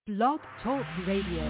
Blog Talk Radio.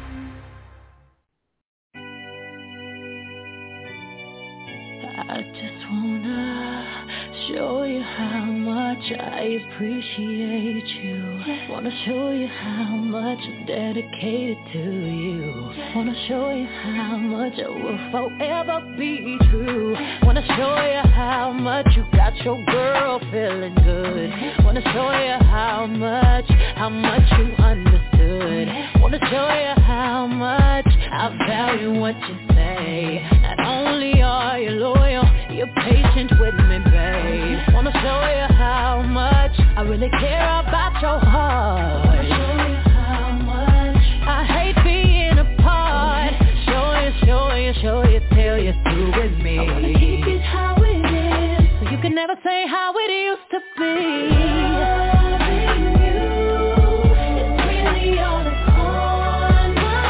I just wanna show you how much I appreciate you. Wanna show you how much I'm dedicated to you. Wanna show you how much I will forever be true. Wanna show you how much you got your girl feeling good. Wanna show you how much you understood. Wanna show you how much I value what you say. Not only are you loyal, you're patient with me, babe. Wanna show you how much I really care about your heart. Wanna show you how much I hate being apart. Show you till you're through with me. I wanna keep it how it is, so you can never say how it used to be. Loving you is really all that's on my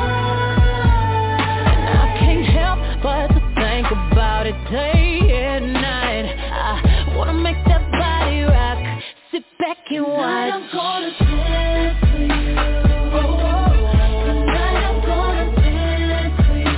mind, and I can't help but to think about it day and night. I wanna make that body rock, sit back and watch. Tonight I'm gonna dance for you. Tonight I'm gonna dance for you.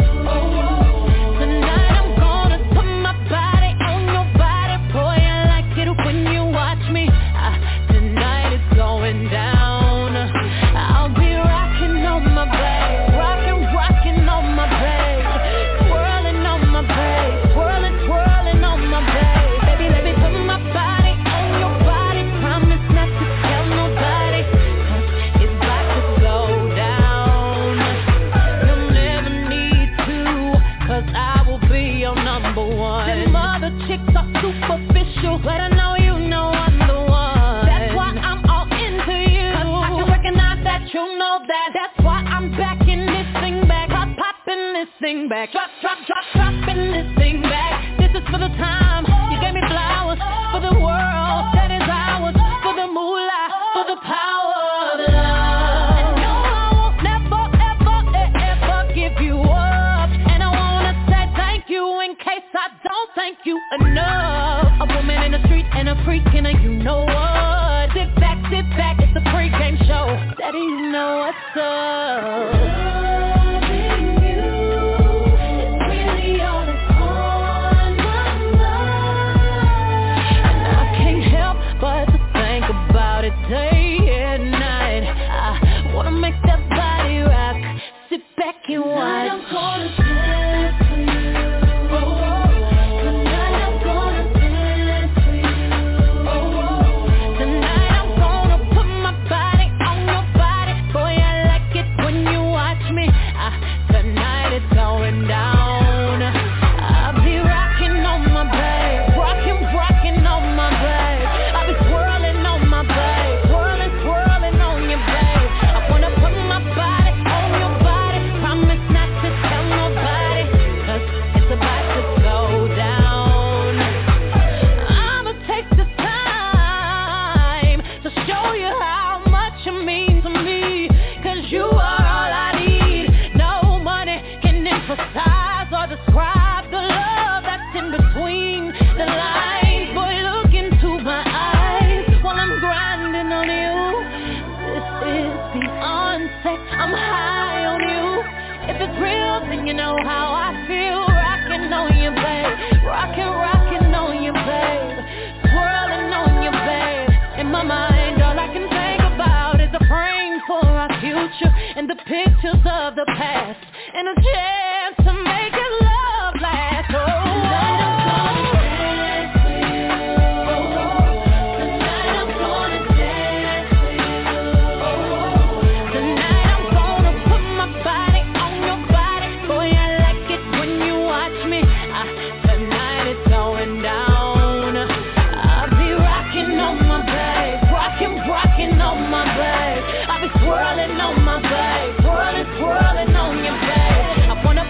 Tonight I'm gonna put my body on your body. Boy, I like it when you watch me. Tonight it's going down. I'll be rocking on my babe, rocking on my babe, twirling on my babe, twirling on my babe. Baby, let me put my body on your body. Promise not to tell nobody, 'cause it's about to go down. You'll never need to, 'cause I will be your number one. Them other chicks are superficial, but I know you know I'm the one. That's why I'm all into you, 'cause I can recognize that you know that. That's why I'm backing this thing back, popping this thing back, dropping this thing back. This is for the time you gave me flowers, for the world that is ours, for the moolah, for the power of love. And no, I won't never, ever give you up. And I wanna say thank you in case I don't thank you enough. A woman in the street and a freak and a you know what. Sit back, it's a pre-game show. Daddy, you know what's up. Loving you is really all that's on my mind, and I can't help but to think about it day and night. I wanna make that body rock, sit back and watch. Tonight I'm gonna dance for you. Tonight I'm gonna dance for you. Tonight I'm gonna put my body on your body. Boy, I like it when you watch me. Tonight it's going down. I'll be rocking on my babe, rocking on my babe. I'll be twirling on my babe, twirling on your babe. I wanna put my body on your body. Promise not to tell nobody, 'cause it's about to go down. I'ma take this time to show you how much you mean to me, 'cause you are all I need. No money can emphasize or describe the love that's in between the lines. Boy, look into my eyes while I'm grinding on you. This is beyond sex, I'm high on you. If it's real, then you know how I feel. Rocking on you, babe, rocking on you, babe, twirling on you, babe. In my mind, all I can think about is a frame for our future and the pictures of the past, and a chance to make it love last. Oh, tonight I'm gonna dance for you. Tonight I'm gonna dance for you. Tonight I'm gonna put my body on your body. Boy, I like it when you watch me. Tonight it's going down. I'll be rocking on my babe, rocking on my babe. I'll be twirling on my babe, twirling on your babe. I wanna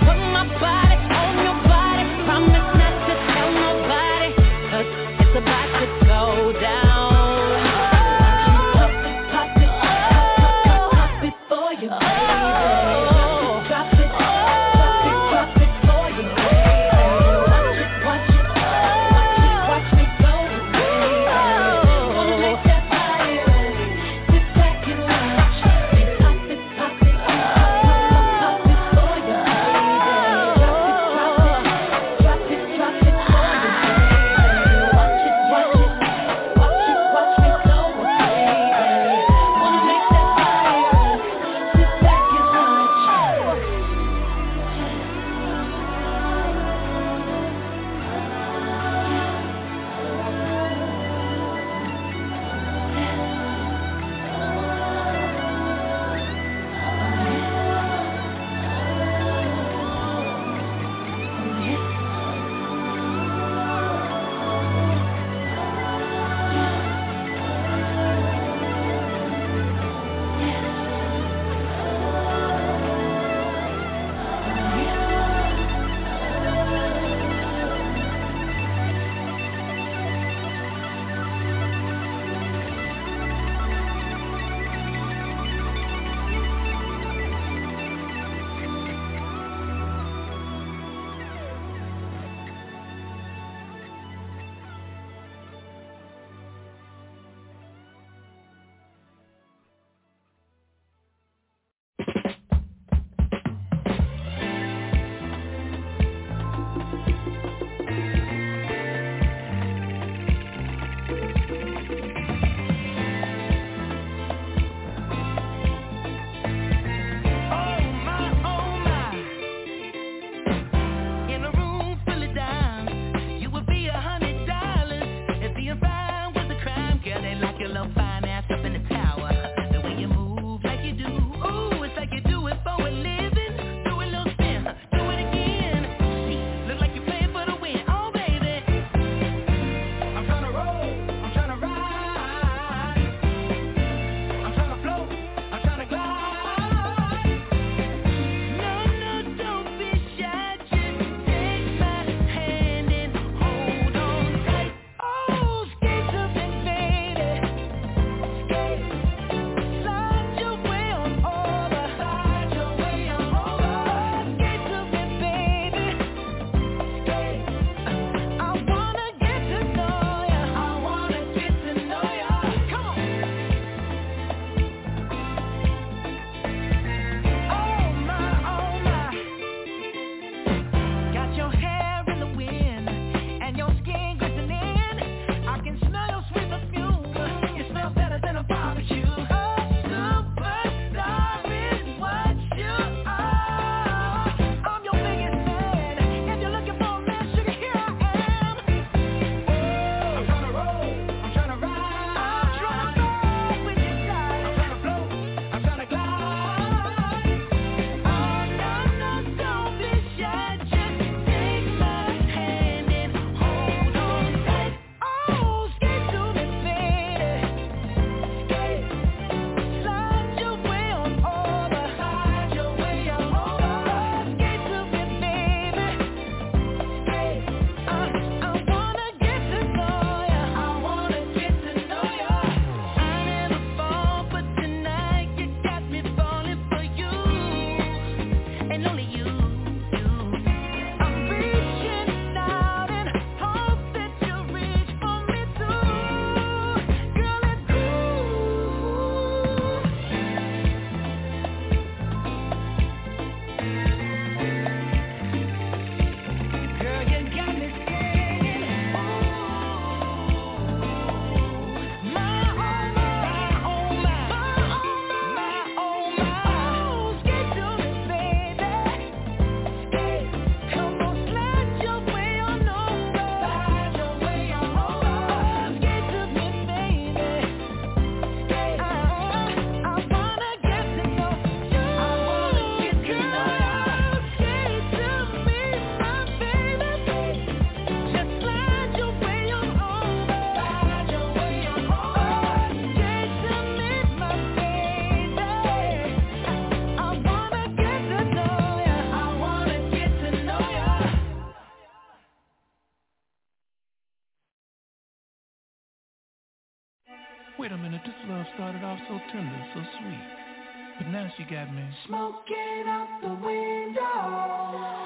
love started off so tender, so sweet. But now she got me smoking out the window.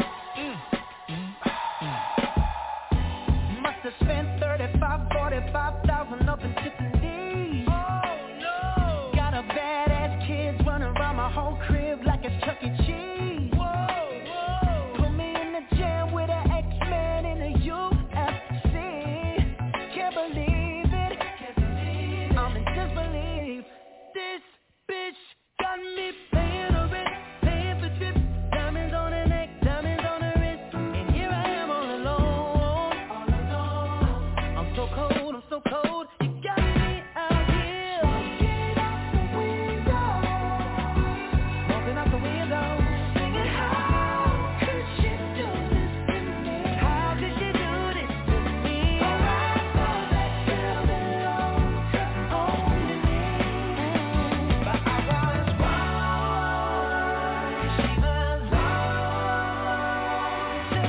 Must have spent 35, 45,000 up in Tiffany's. Oh no! Got a badass kids running around my whole crib like it's Chuck E. Cheese. Whoa! Put me in the jam with an X-Man in the UFC. Can't believe it. I'm in disbelief. This bitch got me paying her rent, paying for trips, diamonds on her neck, diamonds on her wrist, and here I am all alone. I'm so cold, I'm so cold. You got me out here smoking out the window, smoking out the window, singing, how could she do this to me? How could she do this to me? Alright, so that girl belongs to only me. But I was wrong, she was wrong to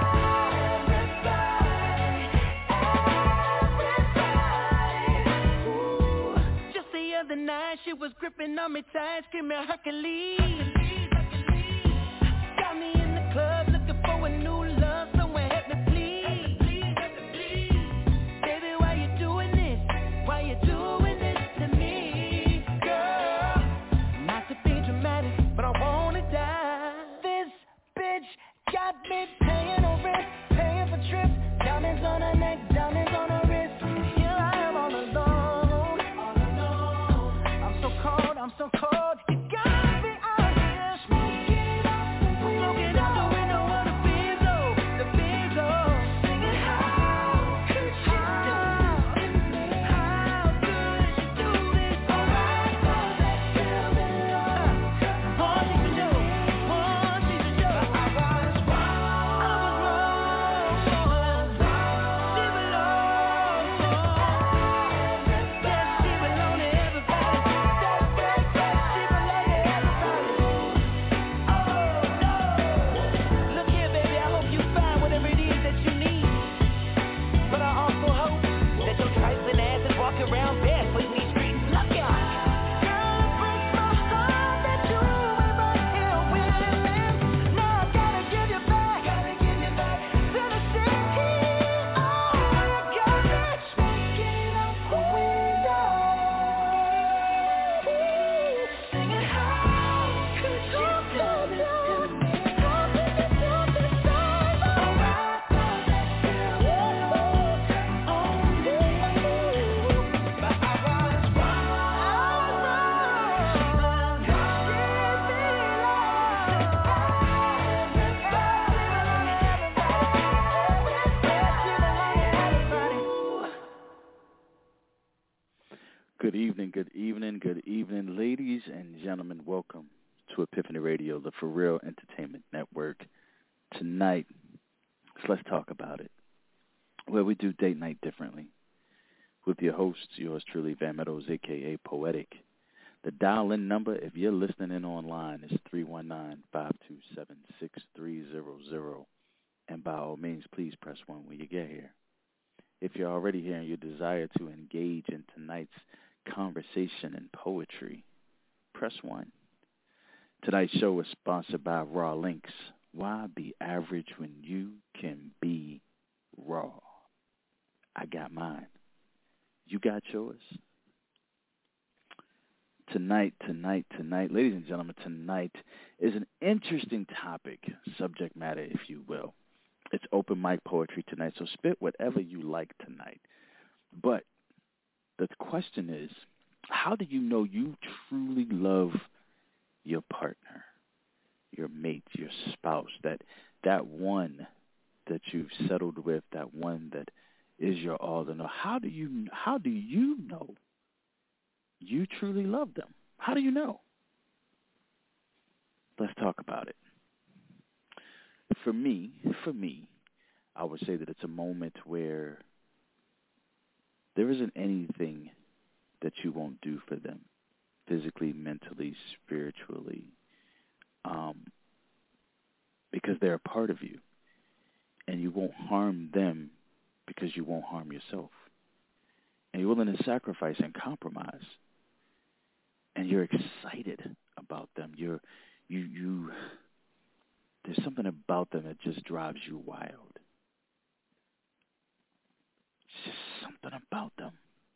everybody. Ooh. Just the other night she was gripping on me tight, screaming Hercules. Got me in the club looking for a new love, someone help me please. Baby, why you doing this? Why you doing this to me, girl? Not to be dramatic, but I wanna die. This bitch got me paying her rent, paying for trips, diamonds on her neck, diamonds on her wrist, and here I am all alone. I'm so cold, I'm so cold. You got me out here smoking out the window of the Benzo, singing, how could she do this to me? How could she do this? Alright, so that girl belongs to only me. But I was wrong, she was wrong, she belongs to everybody. Yes, she belongs to everybody. That girl, yes, she belongs to everybody. Oh no! Look here, baby, I hope you find whatever it is that you need. But I also hope that your trifling ass is walking around barefoot in these streets. Look out! Girl, it breaks my heart that you ain't right here with me. Now I gotta give you back to the city. Oh, you got me smoking out the window, singing, how could you do this to me? How could you do this to me? Alright, so that girl belongs to only me. But I was wrong, she was wrong, she belongs to everybody. Good evening, ladies and gentlemen. Welcome to Epiphany Radio, the For Real Entertainment Network. Tonight, let's talk about it, where we do date night differently. With your host, yours truly, Van Meadows, a.k.a. Poetic. The dial-in number, if you're listening in online, is 319-527-6300. And by all means, please press 1 when you get here. If you're already here and you desire to engage in tonight's conversation and poetry, press 1. Tonight's show is sponsored by Raw Links. Why be average when you can be raw? I got mine. You got yours? Tonight, ladies and gentlemen, tonight is an interesting topic, subject matter, if you will. It's open mic poetry tonight, so spit whatever you like tonight. But the question is, how do you know you truly love your partner, your mate, your spouse, that one that you've settled with, that one that is your all in all? How do you know you truly love them? How do you know? Let's talk about it. For me, I would say that it's a moment where there isn't anything that you won't do for them, physically, mentally, spiritually, because they're a part of you, and you won't harm them because you won't harm yourself. And you're willing to sacrifice and compromise and you're excited about them. You. There's something about them that just drives you wild. It's just something about them.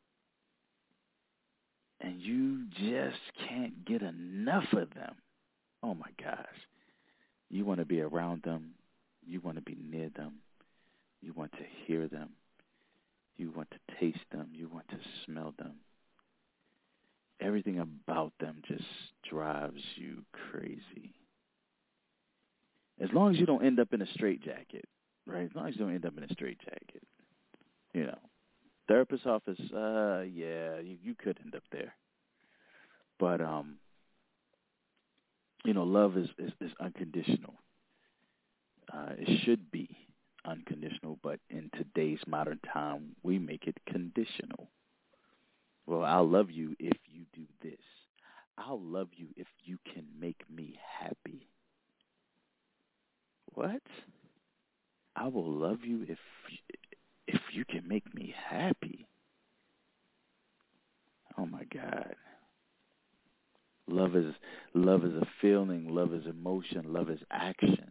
And you just can't get enough of them. Oh, my gosh. You want to be around them. You want to be near them. You want to hear them. You want to taste them. You want to smell them. Everything about them just drives you crazy. As long as you don't end up in a straitjacket, right? As long as you don't end up in a straitjacket. You know, therapist's office, yeah, you could end up there. But, love is unconditional. It should be unconditional, but in today's modern time, we make it conditional. Well, I'll love you if you do this. I'll love you if you can make me happy. What? I will love you if you can make me happy. Oh my God. Love is a feeling, love is emotion, love is action.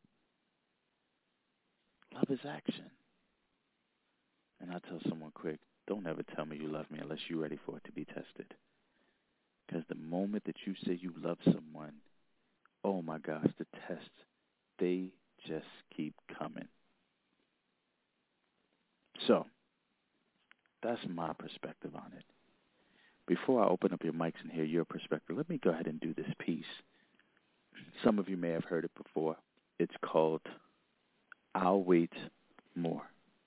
Love is action. And I tell someone quick, don't ever tell me you love me unless you're ready for it to be tested. Because the moment that you say you love someone, oh my gosh, the tests, they just keep coming. So, that's my perspective on it. Before I open up your mics and hear your perspective, let me go ahead and do this piece. Some of you may have heard it before. It's called I'll Wait More.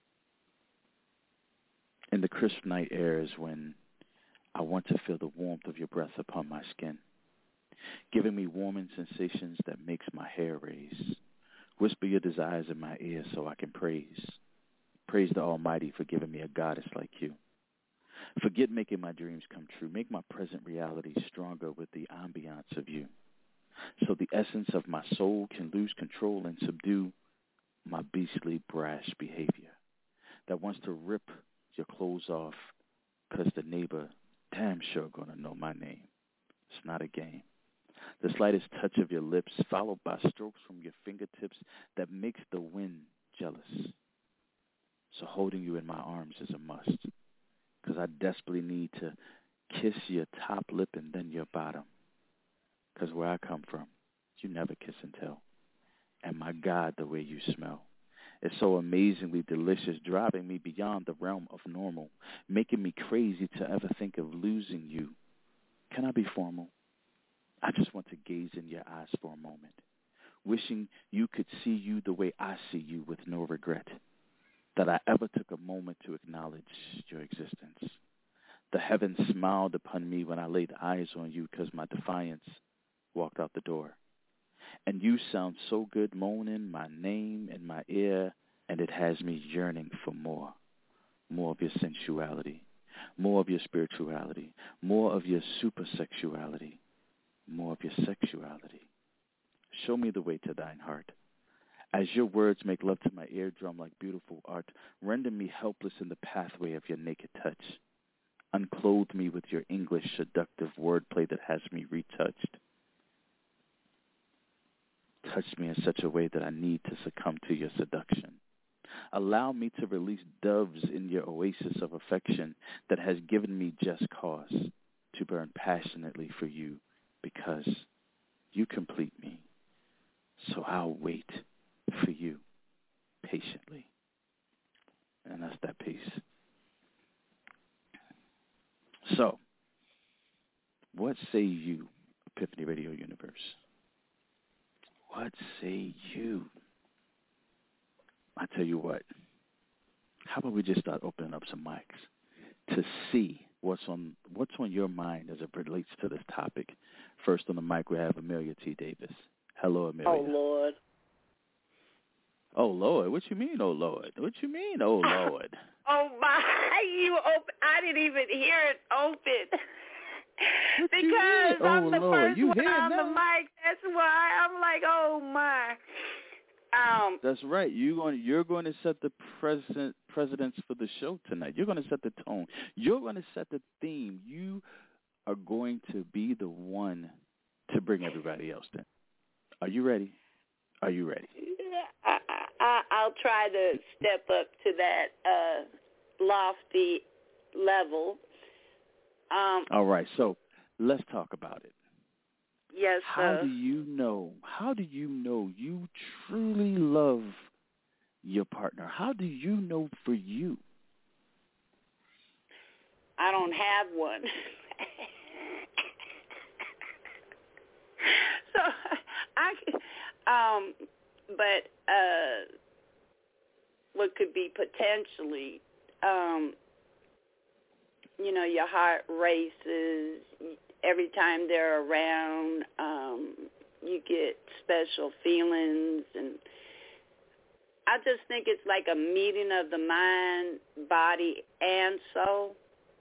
In the crisp night air is when I want to feel the warmth of your breath upon my skin, giving me warming sensations that makes my hair raise. Whisper your desires in my ear so I can praise. Praise the Almighty for giving me a goddess like you. Forget making my dreams come true. Make my present reality stronger with the ambiance of you. So the essence of my soul can lose control and subdue my beastly brash behavior that wants to rip your clothes off because the neighbor damn sure gonna know my name. It's not a game. The slightest touch of your lips followed by strokes from your fingertips that makes the wind jealous. So holding you in my arms is a must because I desperately need to kiss your top lip and then your bottom because where I come from, you never kiss and tell. And my God, the way you smell. It's so amazingly delicious, driving me beyond the realm of normal, making me crazy to ever think of losing you. Can I be formal? I just want to gaze in your eyes for a moment, wishing you could see you the way I see you with no regret, that I ever took a moment to acknowledge your existence. The heavens smiled upon me when I laid eyes on you because my defiance walked out the door. And you sound so good moaning my name in my ear, and it has me yearning for more. More of your sensuality, more of your spirituality, more of your supersexuality, more of your sexuality. Show me the way to thine heart. As your words make love to my eardrum like beautiful art, render me helpless in the pathway of your naked touch. Unclothe me with your English seductive wordplay that has me retouched. Touch me in such a way that I need to succumb to your seduction. Allow me to release doves in your oasis of affection that has given me just cause to burn passionately for you because you complete me. So I'll wait for you patiently. And that's that piece. So, what say you, Epiphany Radio Universe? What say you? I tell you what, how about we just start opening up some mics to see what's on your mind as it relates to this topic. First on the mic we have Amelia T. Davis. Hello, Amelia. Oh, Lord. Oh, Lord. What you mean, oh, Lord? What you mean, oh, Lord? Oh, my. You open. I didn't even hear it open. Because I'm the Lord. first one on the mic. That's why I'm like, oh, my. That's right. You're going to set the precedence for the show tonight. You're going to set the tone. You're going to set the theme. You are going to be the one to bring everybody else in. Are you ready? Are you ready? I'll try to step up to that lofty level. All right, so let's talk about it. Yes, sir. How do you know you truly love your partner? How do you know for you? I don't have one. So but what could be potentially, your heart races every time they're around. You get special feelings, and I just think it's like a meeting of the mind, body, and soul.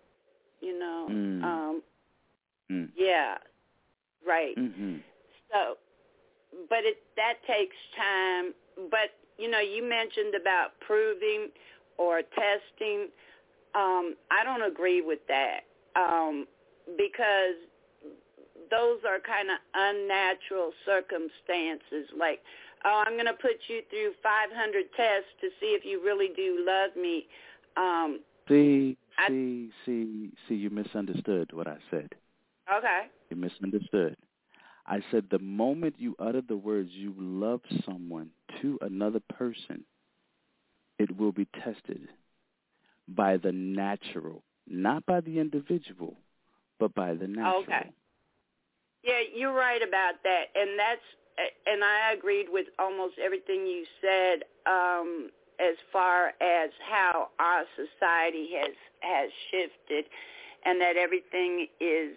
Yeah, right. Mm-hmm. So, but that takes time. But, you mentioned about proving or testing. I don't agree with that because those are kind of unnatural circumstances. Like, I'm going to put you through 500 tests to see if you really do love me. See, you misunderstood what I said. Okay. You misunderstood. I said the moment you utter the words you love someone to another person, it will be tested by the natural, not by the individual, but by the natural. Okay. Yeah, you're right about that, and I agreed with almost everything you said as far as how our society has shifted, and that everything is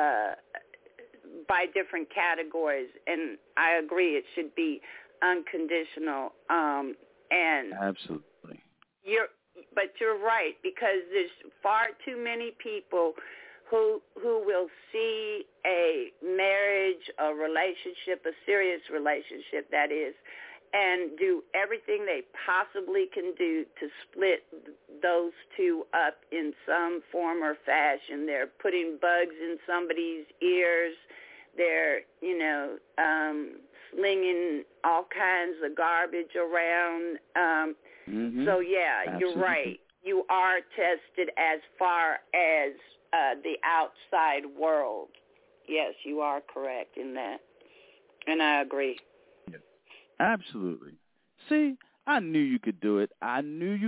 by different categories, and I agree it should be unconditional. And absolutely, but you're right, because there's far too many people who will see a marriage, a relationship, a serious relationship, that is, and do everything they possibly can do to split those two up in some form or fashion. They're putting bugs in somebody's ears. They're, slinging all kinds of garbage around. So, yeah, absolutely. You're right. You are tested as far as the outside world. Yes, you are correct in that, and I agree. Yeah. Absolutely. See, I knew you could do it. Let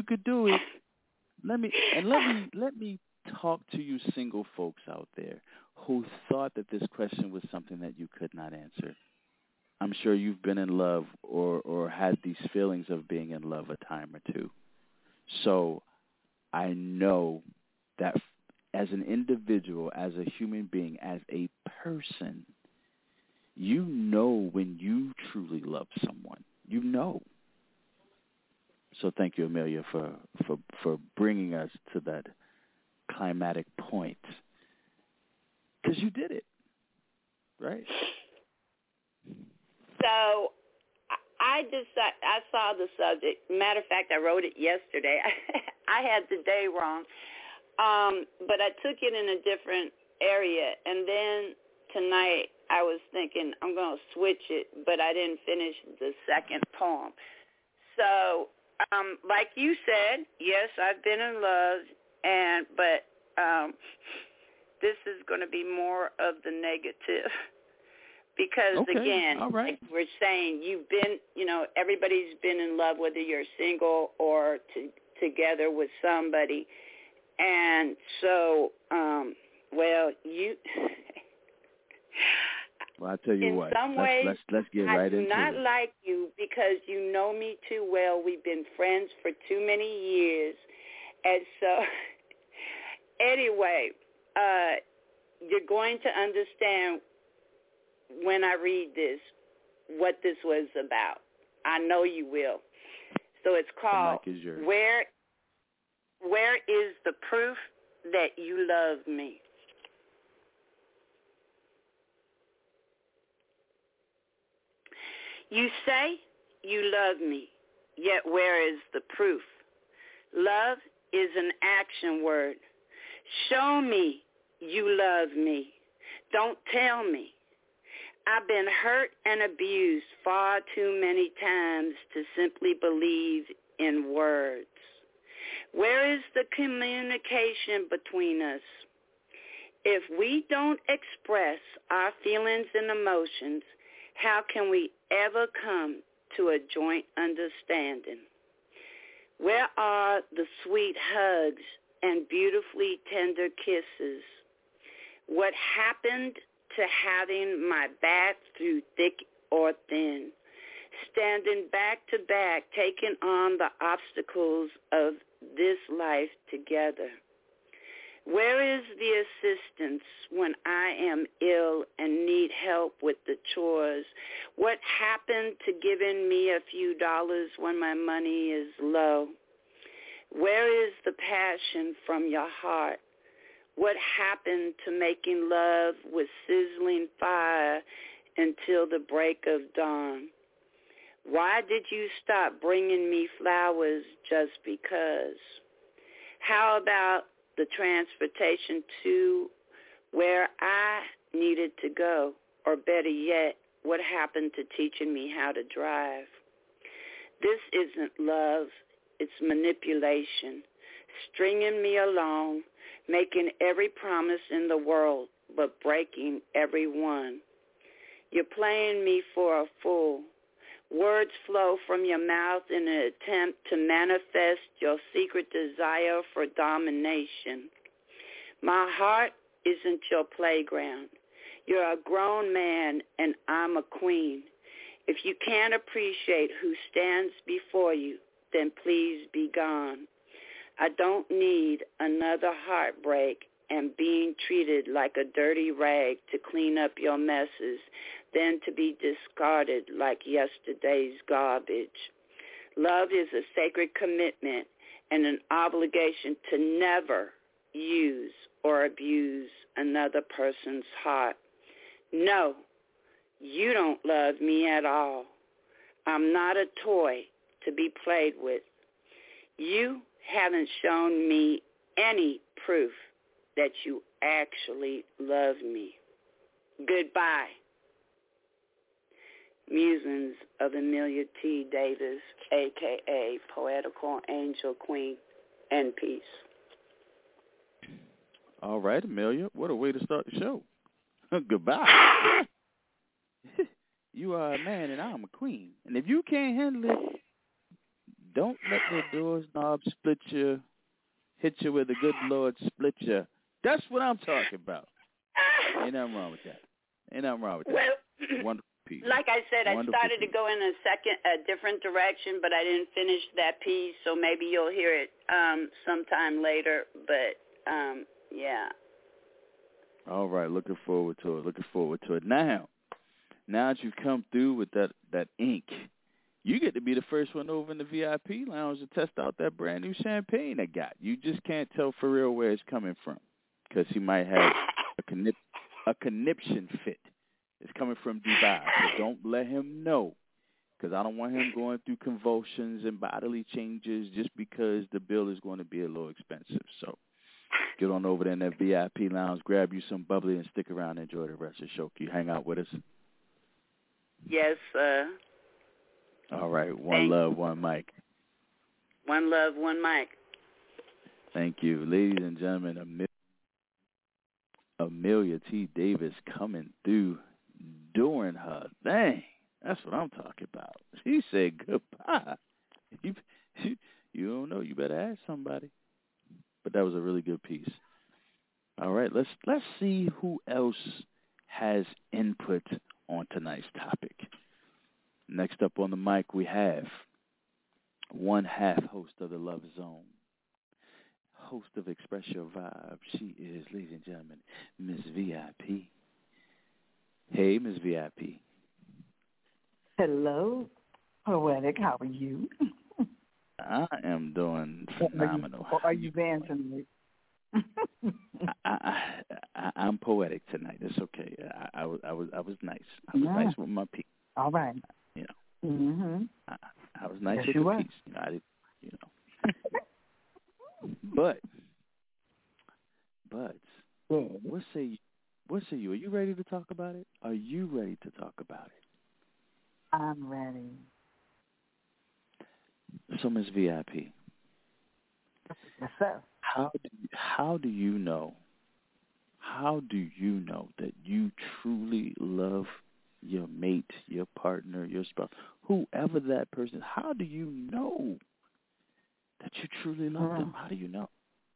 me talk to you single folks out there who thought that this question was something that you could not answer. I'm sure you've been in love or had these feelings of being in love a time or two. So I know that as an individual, as a human being, as a person, you know when you truly love someone. You know. So thank you, Amelia, for bringing us to that climatic point. Because you did it, right? So I saw the subject. Matter of fact, I wrote it yesterday. I had the day wrong. But I took it in a different area. And then tonight I was thinking I'm going to switch it, but I didn't finish the second poem. So like you said, yes, I've been in love, but this is going to be more of the negative. Because, okay. again, all right. like we're saying, you've been, everybody's been in love, whether you're single or together with somebody. And so, well, I tell you in what. some ways, let's get right into it. I do not like you because you know me too well. We've been friends for too many years. And so, anyway, you're going to understand when I read this what this was about. I know you will. So it's called the mic is yours. Where is the proof that you love me? You say you love me, yet where is the proof? Love is an action word. Show me you love me. Don't tell me. I've been hurt and abused far too many times to simply believe in words. Where is the communication between us? If we don't express our feelings and emotions, how can we ever come to a joint understanding? Where are the sweet hugs and beautifully tender kisses? What happened to having my back through thick or thin, standing back to back, taking on the obstacles of this life together? Where is the assistance when I am ill and need help with the chores? What happened to giving me a few dollars when my money is low? Where is the passion from your heart? What happened to making love with sizzling fire until the break of dawn? Why did you stop bringing me flowers just because? How about the transportation to where I needed to go? Or better yet, what happened to teaching me how to drive? This isn't love, it's manipulation, stringing me along, making every promise in the world, but breaking every one. You're playing me for a fool. Words flow from your mouth in an attempt to manifest your secret desire for domination. My heart isn't your playground. You're a grown man and I'm a queen. If you can't appreciate who stands before you, then please be gone. I don't need another heartbreak and being treated like a dirty rag to clean up your messes, then to be discarded like yesterday's garbage. Love is a sacred commitment and an obligation to never use or abuse another person's heart. No, you don't love me at all. I'm not a toy to be played with. You haven't shown me any proof that you actually love me. Goodbye. Musings of Amelia T. Davis, a.k.a. Poetical Angel Queen, and peace. All right, Amelia, what a way to start the show. Goodbye. You are a man and I'm a queen. And if you can't handle it, don't let the door's knob split you, hit you with the good Lord split you. That's what I'm talking about. Ain't nothing wrong with that. Ain't nothing wrong with that. Well, wonderful piece. Like I said, Wonderful I started piece. to go in a different direction, but I didn't finish that piece, so maybe you'll hear it sometime later. But, yeah. All right, looking forward to it. Now that you've come through with that ink, you get to be the first one over in the VIP lounge to test out that brand new champagne they got. You just can't tell for real where it's coming from because he might have a conniption fit. It's coming from Dubai, so don't let him know because I don't want him going through convulsions and bodily changes just because the bill is going to be a little expensive. So get on over there in that VIP lounge, grab you some bubbly, and stick around and enjoy the rest of the show. Can you hang out with us? Yes, All right. One love, one mic. One love, one mic. Thank you. Ladies and gentlemen, Amelia T. Davis coming through, doing her thing. That's what I'm talking about. She said goodbye. You don't know. You better ask somebody. But that was a really good piece. All right. Let's see who else has input on tonight's topic. Next up on the mic, we have one half host of the Love Zone, host of Express Your Vibe. She is, ladies and gentlemen, Miss VIP. Hey, Miss VIP. Hello, Poetic. How are you? I am doing phenomenal. Or are you dancing me? I'm poetic tonight. It's okay. I was nice. I was nice with my piece. All right. You know. I was nice with the piece. You know, I did. You know. But what say What say you? Are you ready to talk about it? Are you ready to talk about it? I'm ready. So, Ms. VIP, Yes, sir. how do you know? How do you know that you truly love your mate, your partner, your spouse, whoever that person? How do you know that you truly love them? How do you know?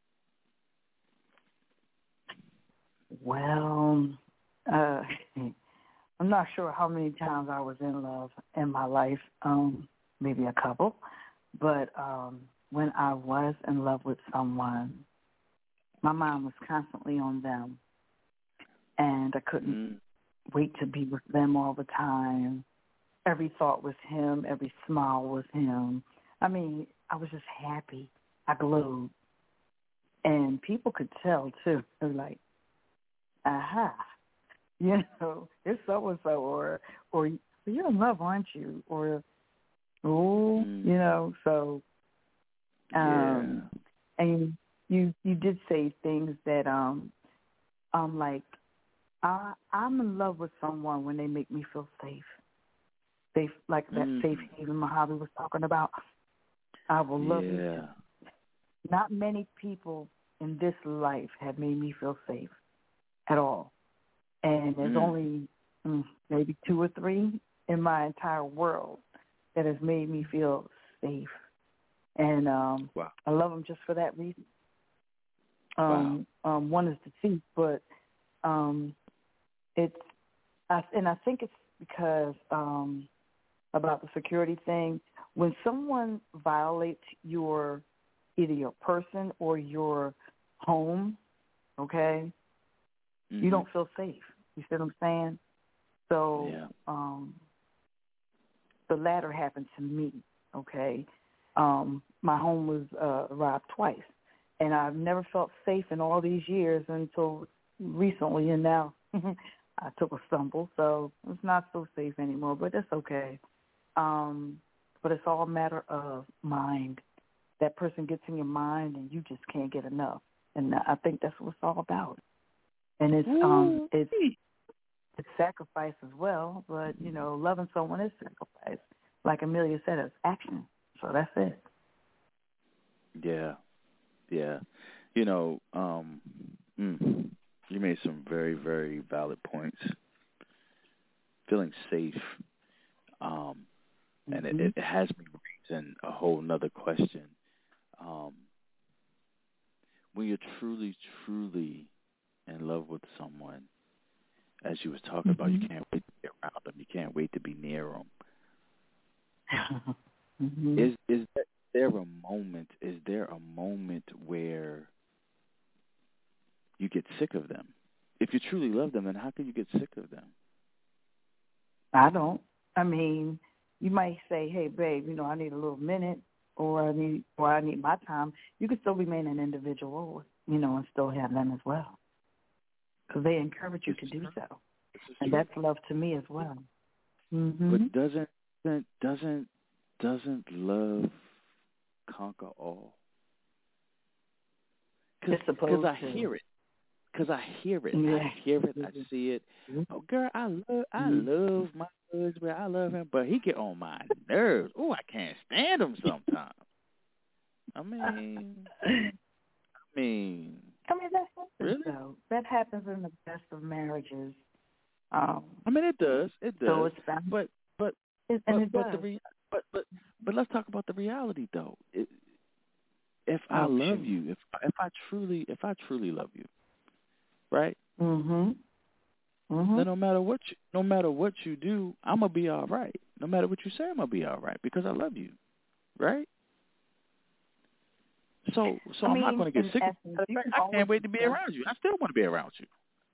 Well, I'm not sure how many times I was in love in my life. Maybe a couple. But when I was in love with someone, my mind was constantly on them. And I couldn't wait to be with them all the time. Every thought was him. Every smile was him. I mean, I was just happy. I glowed. And people could tell, too. They were like, aha, you know, it's so-and-so, or you're in love, aren't you? Or, oh, you know, so, and you did say things that, like, I'm in love with someone when they make me feel safe. Safe, like that safe haven Mojave was talking about. I will love you too. Not many people in this life have made me feel safe at all. And there's only maybe 2 or 3 in my entire world that has made me feel safe. And I love them just for that reason. One is deceased, but I think it's because about the security thing. When someone violates either your person or your home, okay, you don't feel safe. You see what I'm saying? So the latter happened to me, okay? My home was robbed twice, and I've never felt safe in all these years until recently, and now I took a stumble, so it's not so safe anymore, but it's okay. But it's all a matter of mind. That person gets in your mind, and you just can't get enough. And I think that's what it's all about. And it's sacrifice as well, but, you know, loving someone is sacrifice. Like Amelia said, it's action. So that's it. Yeah. You know, you made some very, very valid points. Feeling safe, and it has me raising a whole nother question. When you're truly, truly in love with someone, as you was talking about, you can't wait to be around them. You can't wait to be near them. Is there a moment? Is there a moment where you get sick of them? If you truly love them, then how can you get sick of them? I don't. I mean, you might say, "Hey, babe, you know, I need a little minute, or I need my time." You can still remain an individual, you know, and still have them as well, because they encourage you to do so, and that's love to me as well. But doesn't love conquer all? Because I hear it. Because I hear it. Yeah. I hear it. I see it. Oh, girl, I love my husband. I love him, but he get on my nerves. Oh, I can't stand him sometimes. I mean, that happens, really? though. That happens in the best of marriages. I mean, it does. It does. So it's but let's talk about the reality, though. If I love you, if I truly love you, right? Then no matter what you do, I'm gonna be all right. No matter what you say, I'm gonna be all right because I love you, right? So I'm not gonna get sick of you. I can't wait to be around you. I still want to be around you.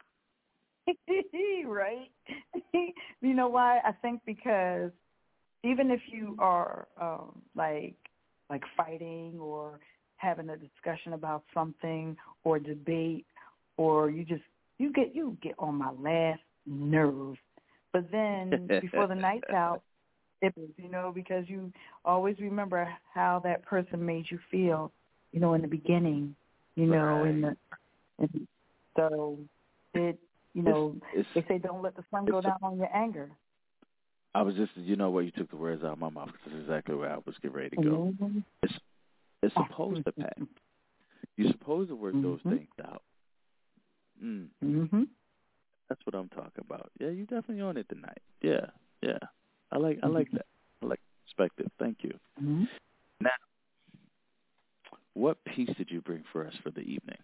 Right? You know why? I think because even if you are like fighting or having a discussion about something or debate, or you get on my last nerve. But then before the night's out, you know, because you always remember how that person made you feel, you know, in the beginning, you know, so they say don't let the sun go down on your anger. I was just, you know what, you took the words out of my mouth because that's exactly where I was getting ready to go. Mm-hmm. It's supposed to pass. You're supposed to work those things out. Mm-hmm. That's what I'm talking about. Yeah, you definitely on it tonight. Yeah. I like that. I like perspective. Thank you. Mm-hmm. Now, what piece did you bring for us for the evening?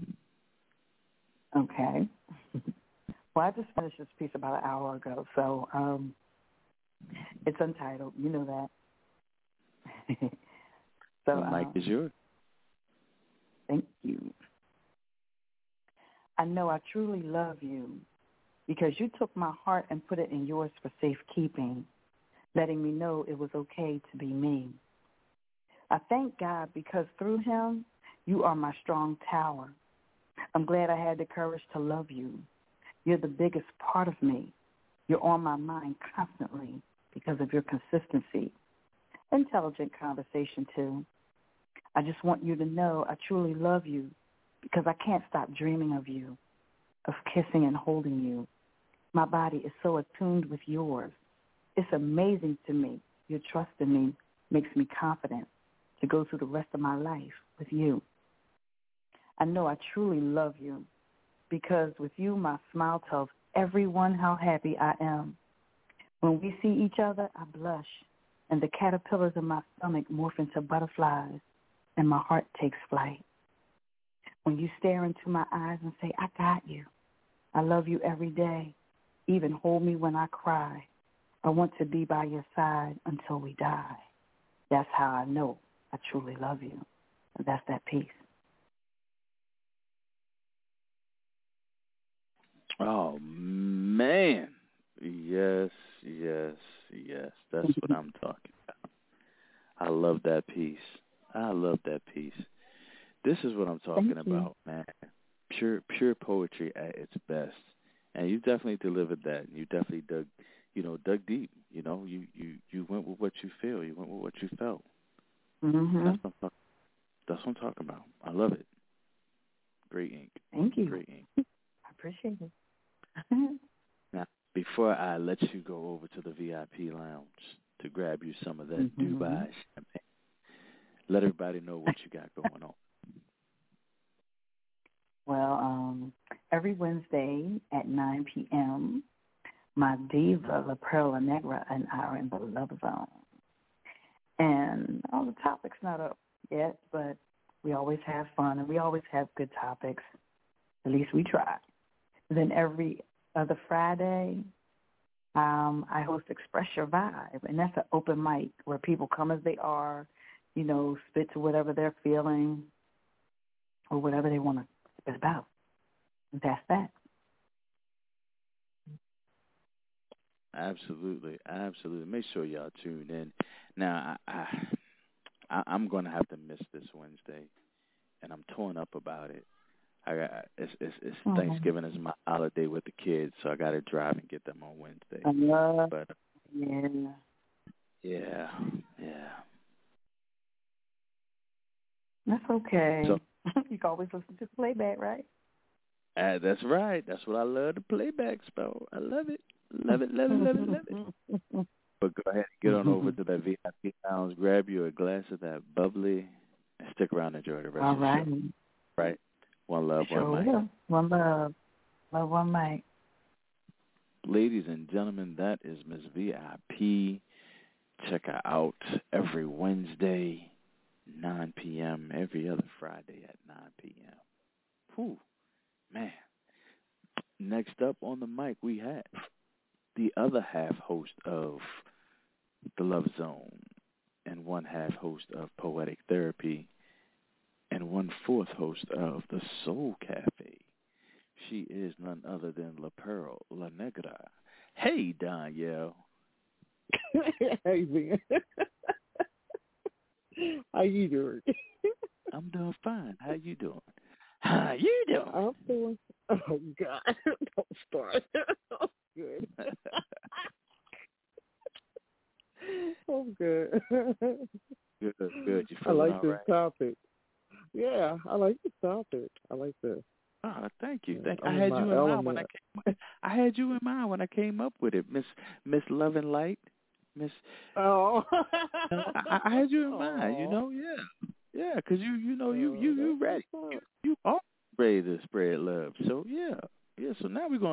Okay. Well, I just finished this piece about an hour ago, so it's untitled. You know that. So, the mic is yours. Thank you. I know I truly love you because you took my heart and put it in yours for safekeeping, letting me know it was okay to be me. I thank God because through him, you are my strong tower. I'm glad I had the courage to love you. You're the biggest part of me. You're on my mind constantly because of your consistency. Intelligent conversation, too. I just want you to know I truly love you because I can't stop dreaming of you, of kissing and holding you. My body is so attuned with yours. It's amazing to me. Your trust in me makes me confident to go through the rest of my life with you. I know I truly love you because with you, my smile tells everyone how happy I am. When we see each other, I blush, and the caterpillars in my stomach morph into butterflies, and my heart takes flight. When you stare into my eyes and say, I got you. I love you every day. Even hold me when I cry. I want to be by your side until we die. That's how I know I truly love you. And that's that piece. Oh, man. Yes. That's what I'm talking about. I love that piece. This is what I'm talking about, man. Pure poetry at its best. And you definitely delivered that. You definitely dug deep. You went with what you feel. You went with what you felt. Mm-hmm. That's what I'm talking about. I love it. Great ink. Thank you. Great ink. I appreciate it. Now, before I let you go over to the VIP lounge to grab you some of that Dubai champagne, let everybody know what you got going on. Well, every Wednesday at 9 p.m., my diva, La Perla Negra, and I are in the Love Zone. And all the topics not up yet, but we always have fun, and we always have good topics. At least we try. Then every other Friday, I host Express Your Vibe, and that's an open mic where people come as they are, spit to whatever they're feeling or whatever they want to spit about. And that's that. Absolutely. Make sure y'all tune in. Now, I'm going to have to miss this Wednesday, and I'm torn up about it. It's Thanksgiving is my holiday with the kids, so I got to drive and get them on Wednesday. Yeah. That's okay. So, you can always listen to the playback, right? That's right. That's what I love, the playback spell. I love it. Love it. But go ahead and get on over to that VIP lounge, grab you a glass of that bubbly, and stick around and enjoy the rest of the show. Right? One love, one mic. One love. Love, one mic. Ladies and gentlemen, that is Ms. VIP. Check her out every Wednesday, 9 p.m., every other Friday at 9 p.m. Whew, man. Next up on the mic, we have the other half host of The Love Zone and one half host of Poetic Therapy and 1/4 host of The Soul Cafe. She is none other than La Pearl La Negra. Hey, Danielle. Hey, man. How you doing? I'm doing fine. How you doing? I'm doing. Oh God! Don't start. I'm good. I'm good. Good. You I like this right? topic. Yeah, I like this topic. I like this. Oh, thank you. I I'm had in you in mind when I I had you in mind when I came up with it, Miss Love and Light, Miss. Oh. I had you in mind, yeah, because you ready, you are ready to spread love. So yeah. So now we're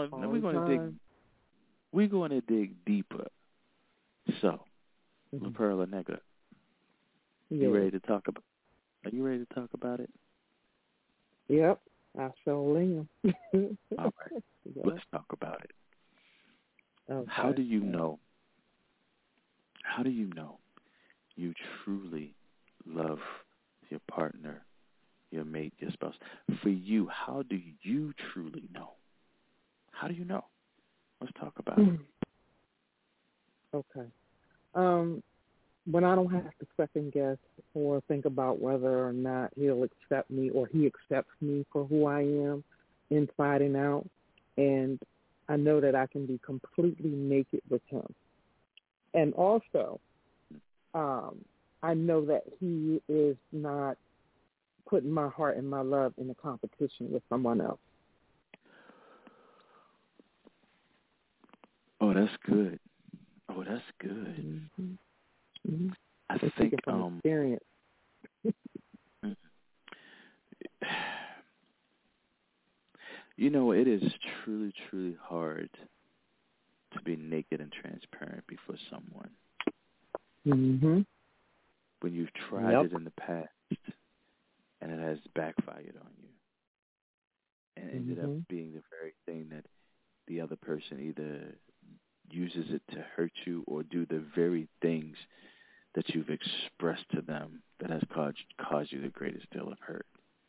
going to dig deeper. So, La Perla Negra, you ready to talk about? Are you ready to talk about it? Yep, I sure am. All right, let's talk about it. Okay. How do you know? How do you know you truly love your partner, your mate, your spouse? For you, how do you truly know? How do you know? Let's talk about it. Okay. When I don't have to second guess or think about whether or not he'll accept me or he accepts me for who I am inside and out, and I know that I can be completely naked with him. And also, I know that he is not putting my heart and my love in a competition with someone else. Oh, that's good. Oh, that's good. Mm-hmm. Mm-hmm. I think from experience. It is truly, truly hard to be naked and transparent before someone. Mm-hmm. When you've tried it in the past and it has backfired on you and ended up being the very thing that the other person either uses it to hurt you or do the very things that you've expressed to them that has caused you the greatest deal of hurt.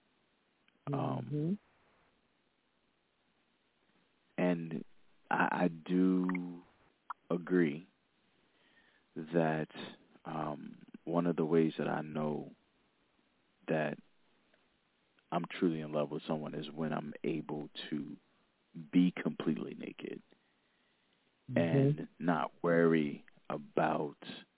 And I do agree that one of the ways that I know that I'm truly in love with someone is when I'm able to be completely naked and not worry about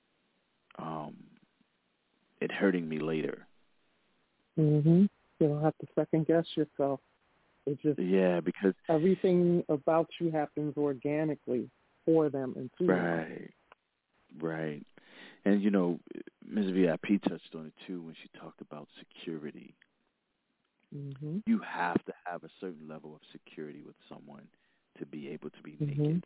it hurting me later. You don't have to second guess yourself. It's just because everything about you happens organically for them and to them. Right. And Ms. VIP touched on it too when she talked about security. You have to have a certain level of security with someone to be able to be naked.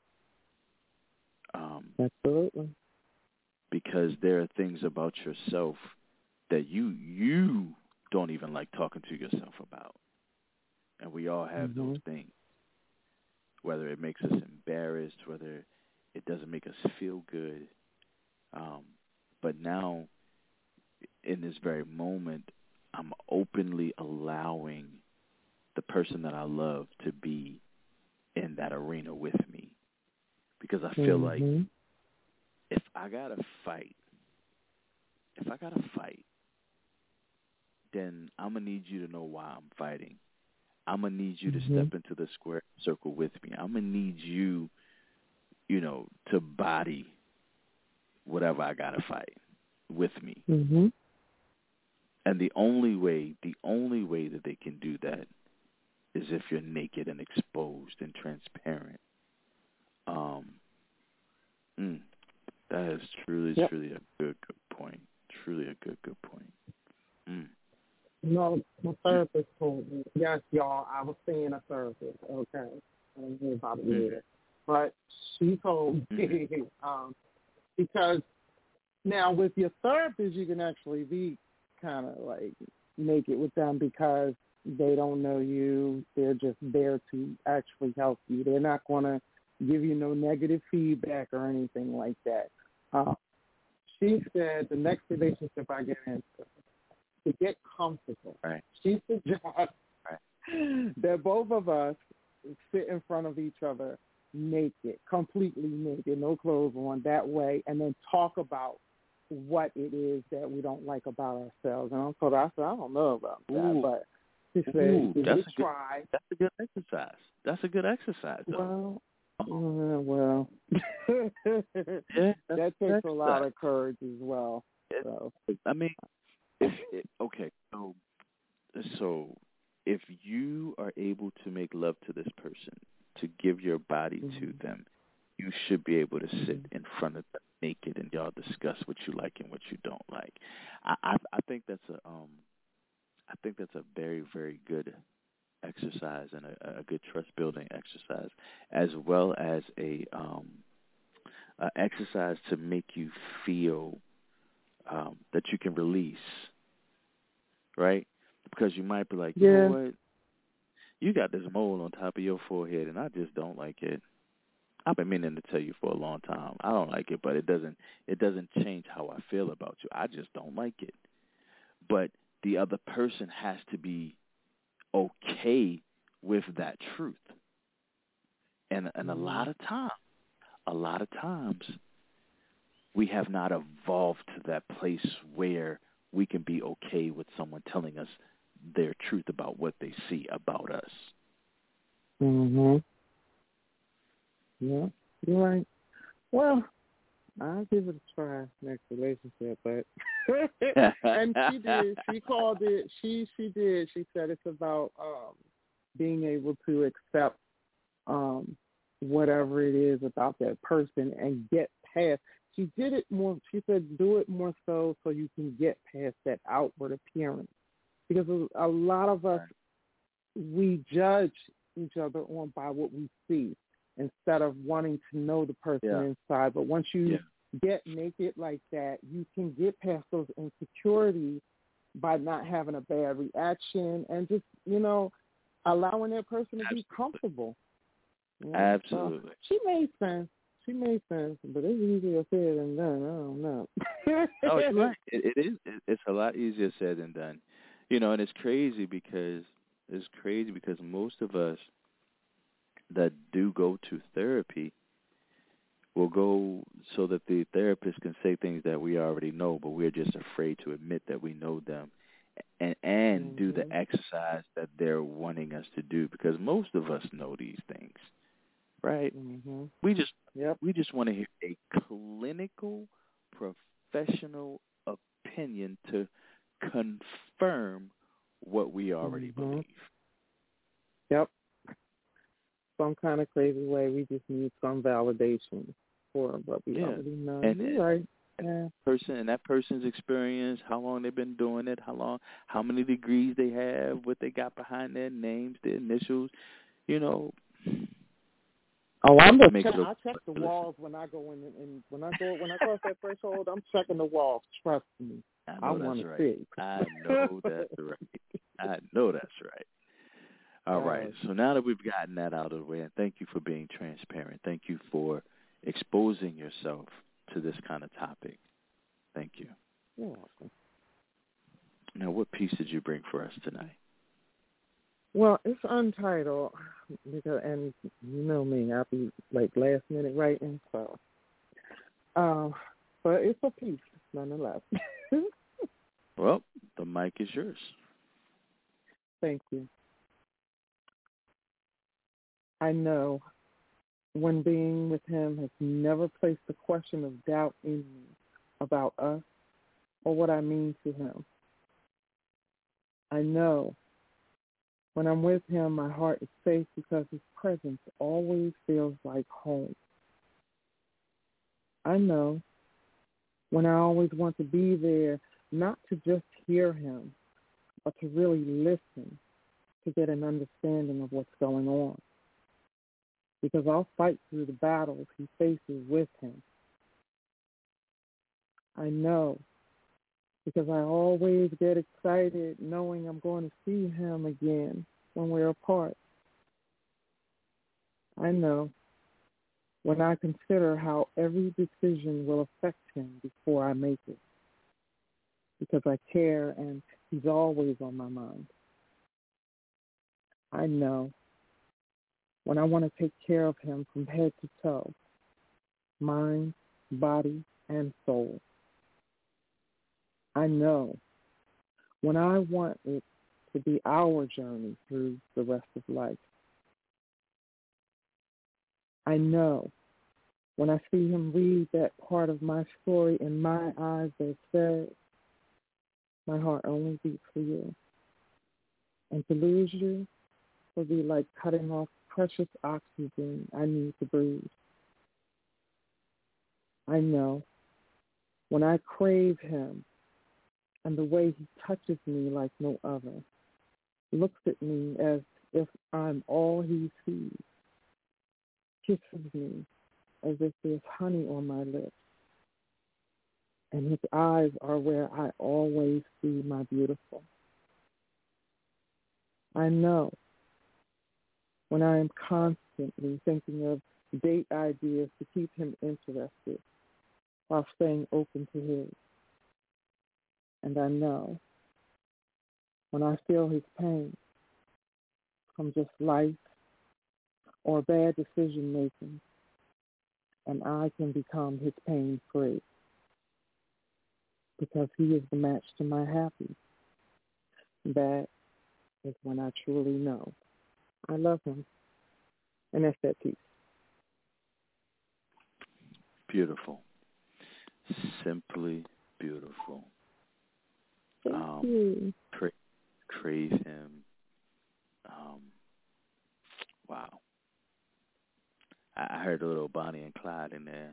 Absolutely. Because there are things about yourself that you don't even like talking to yourself about. And we all have those things. Whether it makes us embarrassed, whether it doesn't make us feel good. But now, in this very moment, I'm openly allowing the person that I love to be in that arena with me. Because I feel like if I got to fight, then I'm going to need you to know why I'm fighting. I'm going to need you to step into the square circle with me. I'm going to need you, to body whatever I got to fight with me. And the only way that they can do that is if you're naked and exposed and transparent. That is truly a good point. Truly a good point. My therapist told me, yes, y'all, I was seeing a therapist, okay, and he about a year. But she told me, because now with your therapist, you can actually be kind of like naked with them because they don't know you. They're just there to actually help you. They're not going to give you no negative feedback or anything like that. She said the next relationship I get into, to get comfortable, she suggests that both of us sit in front of each other naked, completely naked, no clothes on, that way, and then talk about what it is that we don't like about ourselves. And I said, I don't know about that, but she said, try. That's a good exercise. That's a good exercise, though. Well, that takes a lot of courage as well. So. I mean, okay, so if you are able to make love to this person, to give your body to sit in front of them naked and y'all discuss what you like and what you don't like. I think that's a very, very good exercise and a good trust building exercise, as well as a exercise to make you feel that you can release, right? Because you might be like, you know what, you got this mole on top of your forehead, and I just don't like it. I've been meaning to tell you for a long time. I don't like it, but it doesn't change how I feel about you. I just don't like it. But the other person has to be okay with that truth. And a lot of times, we have not evolved to that place where we can be okay with someone telling us their truth about what they see about us. Mhm. Yeah, you're right. Well, I'll give it a try next relationship, but and she did. She called it. She did. She said it's about being able to accept whatever it is about that person and get past. She did it more. She said do it more so you can get past that outward appearance, because a lot of us, we judge each other on by what we see instead of wanting to know the person inside. But once you get naked like that, you can get past those insecurities by not having a bad reaction and just, allowing that person to be comfortable. Absolutely. So she made sense, but it's easier said than done. I don't know. Oh, you're right. It is. It's a lot easier said than done. And it's crazy because most of us that do go to therapy will go so that the therapist can say things that we already know, but we're just afraid to admit that we know them and do the exercise that they're wanting us to do, because most of us know these things, right? Mm-hmm. We just want to hear a clinical, professional opinion to confirm what we already believe. Yep. Some kind of crazy way. We just need some validation for what we already know. You're right. That person's experience, how long they've been doing it, how many degrees they have, what they got behind their names, their initials, Oh, I check the walls when I go in, and when I cross that threshold, I'm checking the walls. Trust me, I want to see. I know that's right. All right. So now that we've gotten that out of the way, and thank you for being transparent. Thank you for exposing yourself to this kind of topic. Thank you. You're welcome. Now, what piece did you bring for us tonight? Well, it's untitled, and you know me, I'll be like last minute writing, so. But it's a piece, nonetheless. Well, the mic is yours. Thank you. I know when being with him has never placed a question of doubt in me about us or what I mean to him. I know when I'm with him, my heart is safe because his presence always feels like home. I know when I always want to be there, not to just hear him, but to really listen, to get an understanding of what's going on. Because I'll fight through the battles he faces with him. I know because I always get excited knowing I'm going to see him again when we're apart. I know when I consider how every decision will affect him before I make it, because I care and he's always on my mind. I know when I want to take care of him from head to toe, mind, body, and soul. I know when I want it to be our journey through the rest of life. I know when I see him read that part of my story in my eyes that says, my heart only beats for you. And to lose you will be like cutting off precious oxygen I need to breathe. I know when I crave him and the way he touches me like no other, looks at me as if I'm all he sees, kisses me as if there's honey on my lips, and his eyes are where I always see my beautiful. I know when I am constantly thinking of date ideas to keep him interested while staying open to his. And I know when I feel his pain from just life or bad decision making, and I can become his pain free because he is the match to my happy. That is when I truly know I love him. And that's that piece. Beautiful. Simply beautiful. Thank you. Crave him. Wow. I heard a little Bonnie and Clyde in there.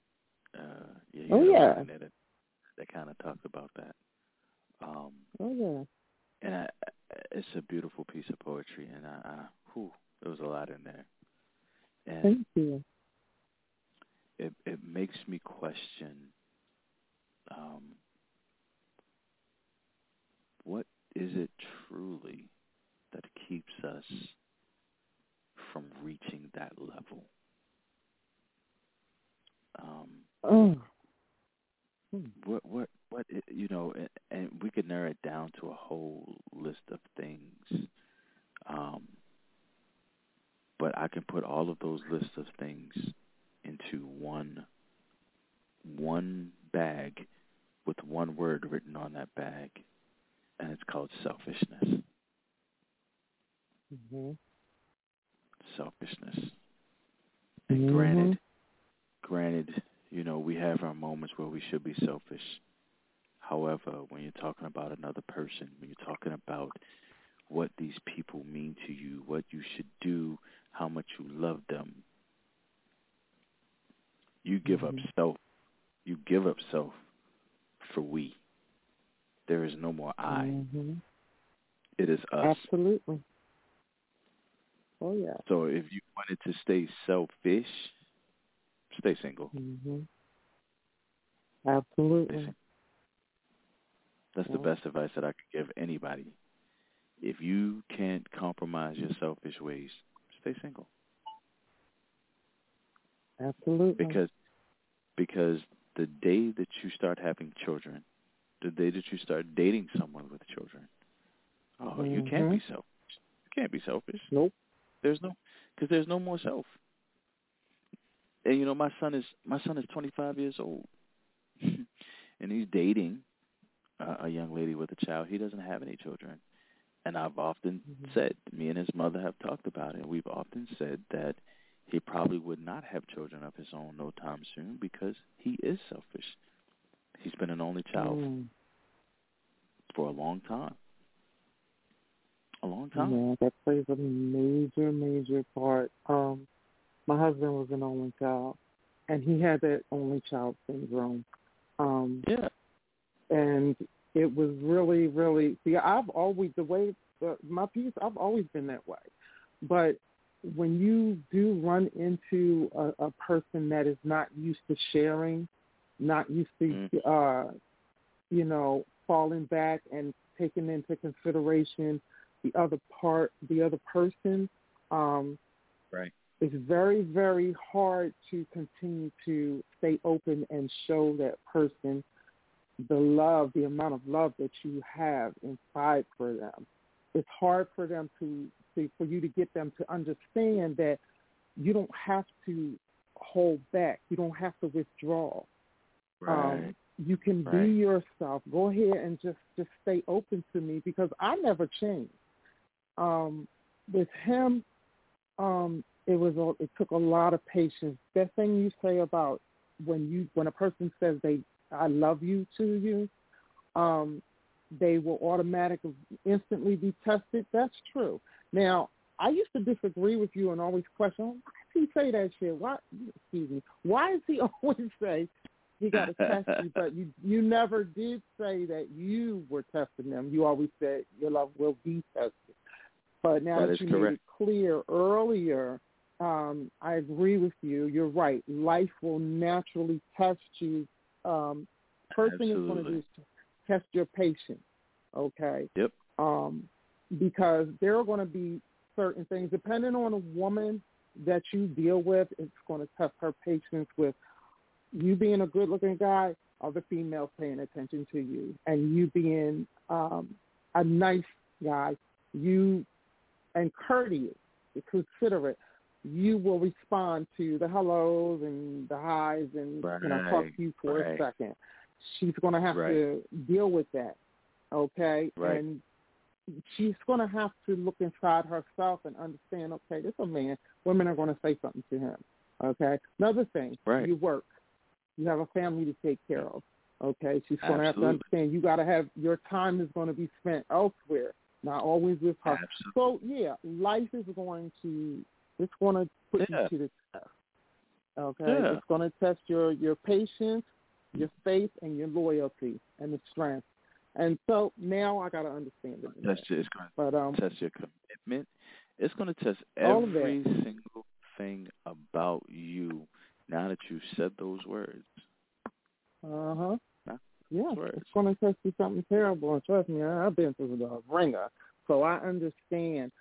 Yeah. That kind of talked about that. Yeah. And it's a beautiful piece of poetry, and there was a lot in there. And thank you. It makes me question what is it truly that keeps us from reaching that level? What and we could narrow it down to a whole list of things. But I can put all of those lists of things into one bag with one word written on that bag, and it's called selfishness. Mm-hmm. Selfishness. And granted, we have our moments where we should be selfish. However, when you're talking about another person, when you're talking about what these people mean to you, what you should do, how much you love them, you give up self. You give up self for we. There is no more I. Mm-hmm. It is us. Absolutely. Oh, yeah. So if you wanted to stay selfish, stay single. Mm-hmm. Absolutely. That's the best advice that I could give anybody. If you can't compromise your selfish ways, stay single. Absolutely. Because the day that you start having children, the day that you start dating someone with children, you can't be selfish. You can't be selfish. Nope. There's no more self. And my son is 25 years old, and he's dating a young lady with a child. He doesn't have any children, and I've often said, me and his mother have talked about it. We've often said that he probably would not have children of his own no time soon because he is selfish. He's been an only child for a long time. A long time. Yeah, that plays a major, major part. My husband was an only child, and he had that only child syndrome. And it was really, really, I've always, my piece, I've always been that way. But when you do run into a person that is not used to sharing, not used to, falling back and taking into consideration the other person, right. It's very, very hard to continue to stay open and show that person the amount of love that you have inside for them. It's hard for them for you to get them to understand that you don't have to hold back. You don't have to withdraw. Right. You can be yourself. Go ahead and just stay open to me because I never changed. With him, it took a lot of patience. That thing you say about when a person says I love you to you, they will automatically instantly be tested. That's true. Now, I used to disagree with you and always question, does he say that shit? Why? Excuse me. Why does he always say he got to test you? But you never did say that you were testing them. You always said your love will be tested. But now that you made it clear earlier, I agree with you. You're right. Life will naturally test you. First thing it's going to do is test your patience. Okay. Yep. Because there are going to be certain things, depending on a woman that you deal with, it's going to test her patience with you being a good-looking guy, other females paying attention to you, and you being a nice guy, you and courteous, considerate, you will respond to the hellos and the highs and talk to you for a second. She's going to have to deal with that, okay? Right. And she's going to have to look inside herself and understand, okay, this is a man. Women are going to say something to him, okay? Another thing, you work. You have a family to take care of, okay? She's going to have to understand you got to have, your time is going to be spent elsewhere, not always with her. Absolutely. So, yeah, life is going to, it's going to put you to the test, okay? Yeah. It's going to test your patience, your faith, and your loyalty and the strength. And so now I got to understand it. It's going to test your commitment. It's going to test every single thing about you now that you've said those words. Uh-huh. Yeah, it's going to test you something terrible. And trust me, I've been through the ringer, so I understand.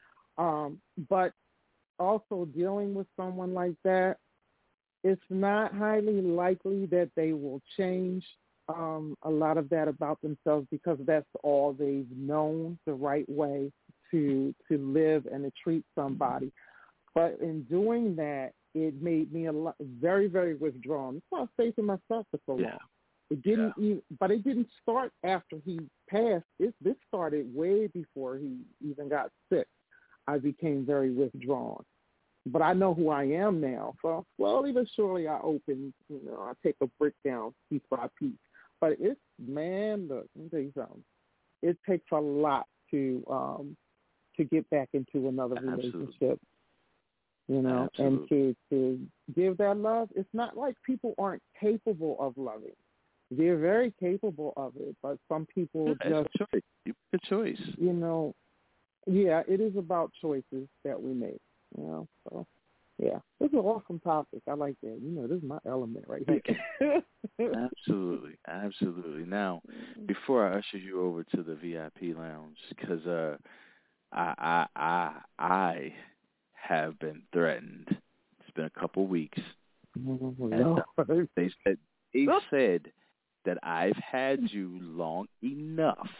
But also dealing with someone like that, it's not highly likely that they will change a lot of that about themselves because that's all they've known, the right way to live and to treat somebody. But in doing that, it made me very, very withdrawn. That's why I stayed to myself for so long. It didn't even, but it didn't start after he passed. This started way before he even got sick. I became very withdrawn. But I know who I am now. So slowly but surely I open, I take a brick down piece by piece. But it's, man, look, let me tell you something. It takes a lot to get back into another relationship, and to give that love. It's not like people aren't capable of loving. They're very capable of it, but some people just it's a choice. You pick a choice. It is about choices that we make. So yeah, it's an awesome topic. I like that. This is my element right here. Absolutely. Now, before I usher you over to the VIP lounge, because I have been threatened. It's been a couple weeks. No. They said that I've had you long enough,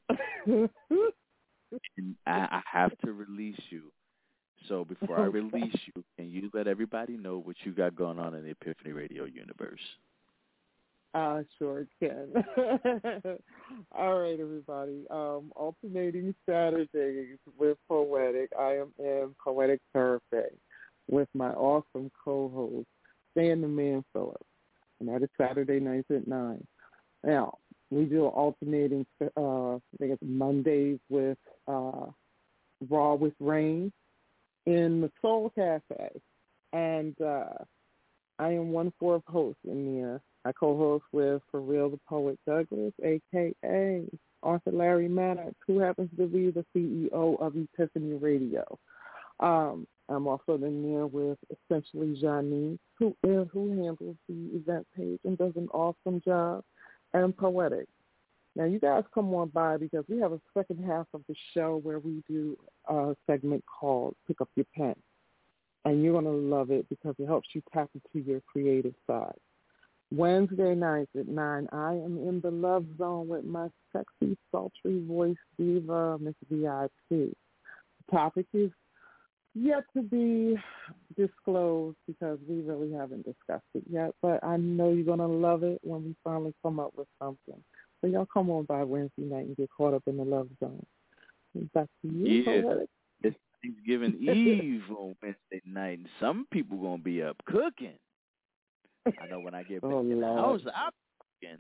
and I have to release you. So before I release you, can you let everybody know what you got going on in the Epiphany Radio universe? I sure can. All right, everybody. Alternating Saturdays with Poetic. I am in Poetic Thursday with my awesome co-host, Stan the Man Phillips. And that is Saturday nights at 9. Now, we do alternating, I think it's Mondays with Raw with Rain in the Soul Cafe. And I am one-fourth host in there. I co-host with For Real the Poet Douglas, a.k.a. Arthur Larry Maddox, who happens to be the CEO of Epiphany Radio. I'm also in there with Essentially Janice, who handles the event page and does an awesome job, and Poetic. Now, you guys come on by because we have a second half of the show where we do a segment called Pick Up Your Pen. And you're going to love it because it helps you tap into your creative side. Wednesday nights at 9, I am in the Love Zone with my sexy, sultry voice diva, Miss VIP. The topic is yet to be disclosed because we really haven't discussed it yet, but I know you're going to love it when we finally come up with something. So y'all come on by Wednesday night and get caught up in the Love Zone. Back to you, Poetic. It's Thanksgiving Eve on Wednesday night, and some people going to be up cooking. I know when I get back in the house, I'm cooking.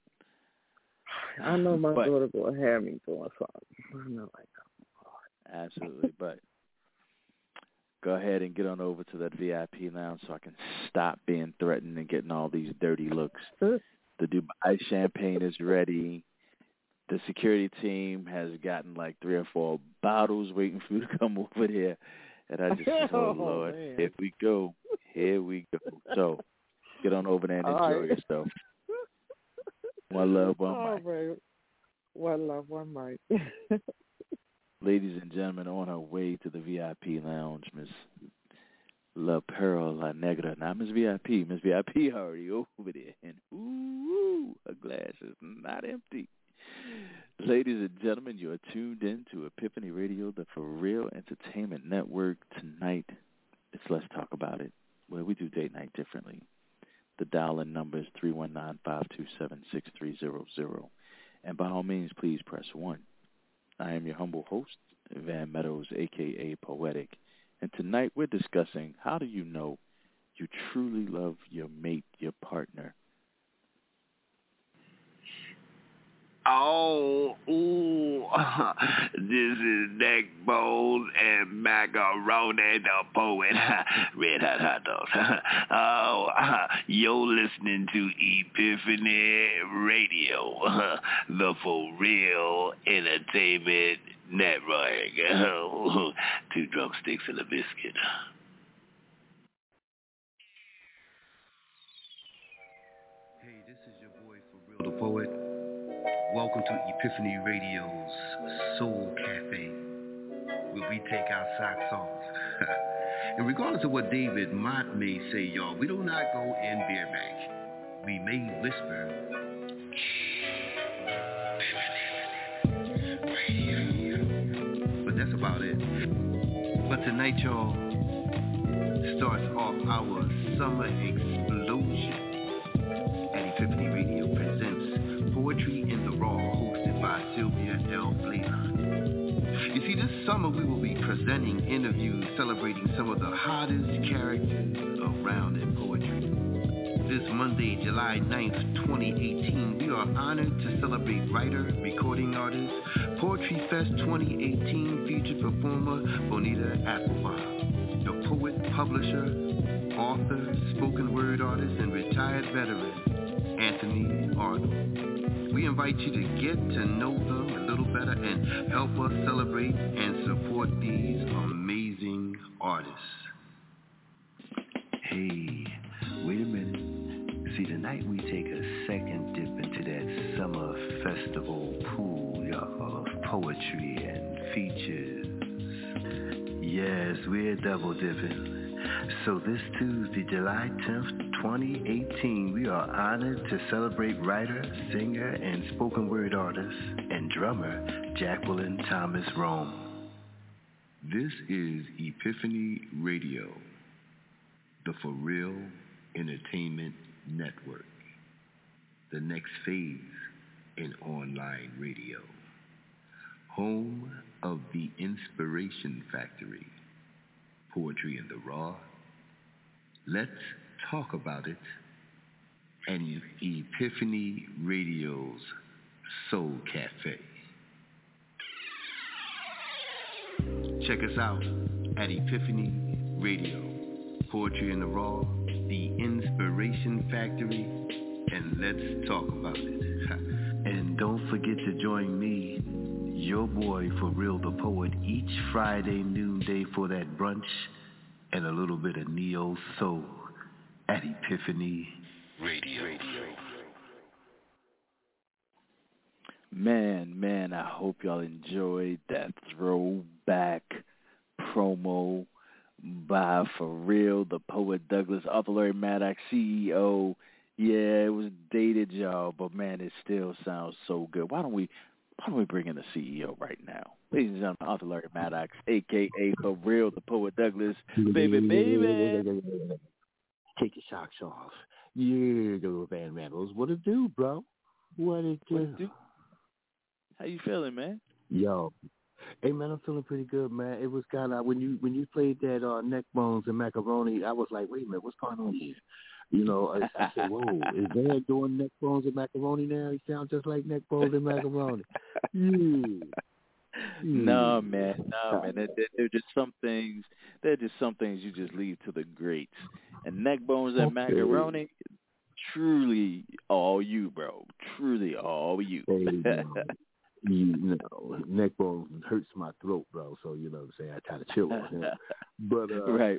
I know my daughter going to have me doing something. I know, like, absolutely, but go ahead and get on over to that VIP lounge so I can stop being threatened and getting all these dirty looks. The Dubai champagne is ready. The security team has gotten like 3 or 4 bottles waiting for you to come over there. And I just said, oh, Lord, man. Here we go. So get on over there and enjoy yourself. One love, one mic. Right. One love, one mic. Ladies and gentlemen, on her way to the VIP lounge, Miss La Pearl La Negra. Not Miss VIP. Miss VIP already over there. And ooh, her glass is not empty. Ladies and gentlemen, you are tuned in to Epiphany Radio, the For Real Entertainment Network. Tonight, it's Let's Talk About It, where we do date night differently. The dial-in number is 319-527-6300. And by all means, please press 1. I am your humble host, Van Meadows, a.k.a. Poetic. And tonight we're discussing how do you know you truly love your mate, your partner. Oh, ooh, this is Neck Bones and Macaroni the Poet, Red Hot Dogs. Oh, you're listening to Epiphany Radio, the For Real Entertainment Network. 2 drumsticks and a biscuit. Hey, this is your boy For Real the Poet. Welcome to Epiphany Radio's Soul Cafe, where we take our socks off. And regardless of what David Mott may say, y'all, we do not go in bareback. We may whisper, but that's about it. But tonight, y'all, starts off our summer explosion at Epiphany Radio presents Poetry in the Raw, hosted by Sylvia L. Blaylock. You see, this summer we will be presenting interviews celebrating some of the hottest characters around in poetry. This Monday, July 9th, 2018, we are honored to celebrate writer, recording artist, Poetry Fest 2018 featured performer Bonita Applebum, the poet, publisher, author, spoken word artist, and retired veteran, Anthony Arnold. We invite you to get to know them a little better and help us celebrate and support these amazing artists. Hey, wait a minute. See, tonight we take a second dip into that summer festival pool, y'all, of poetry and features. Yes, we're double dipping. So this Tuesday, July 10th, 2018, we are honored to celebrate writer, singer, and spoken word artist and drummer Jacqueline Thomas Rome. This is Epiphany Radio, the For Real Entertainment Network, the next phase in online radio, home of the Inspiration Factory, Poetry in the Raw. Let's talk about it, and Epiphany Radio's Soul Cafe. Check us out at Epiphany Radio, Poetry in the Raw, the Inspiration Factory, and let's talk about it. And don't forget to join me, your boy For Real the Poet, each Friday noonday for that brunch and a little bit of neo soul at Epiphany Radio. Man, I hope y'all enjoyed that throwback promo by For Real the Poet Douglas, Arthur Larry Maddox, CEO. Yeah, it was dated, y'all, but man, it still sounds so good. Why don't we bring in the CEO right now? Ladies and gentlemen, Arthur Larry Maddox, a.k.a. For Real the Poet Douglas. Baby. Take your socks off. Yeah, little Van Randles. What it do, bro? What it do? How you feeling, man? Yo. Hey, man, I'm feeling pretty good, man. It was kind of, when you played that Neck Bones and Macaroni, I was like, wait a minute, what's going on here? You know, I said, whoa, is Van doing Neck Bones and Macaroni now? He sounds just like Neck Bones and Macaroni. Yeah. No, man. They're just some things. They're just some things you just leave to the greats. And neck bones and macaroni, truly all you, bro. Truly all you. Neck bone hurts my throat, bro. So you know what I'm saying. I try to chill on him. But right.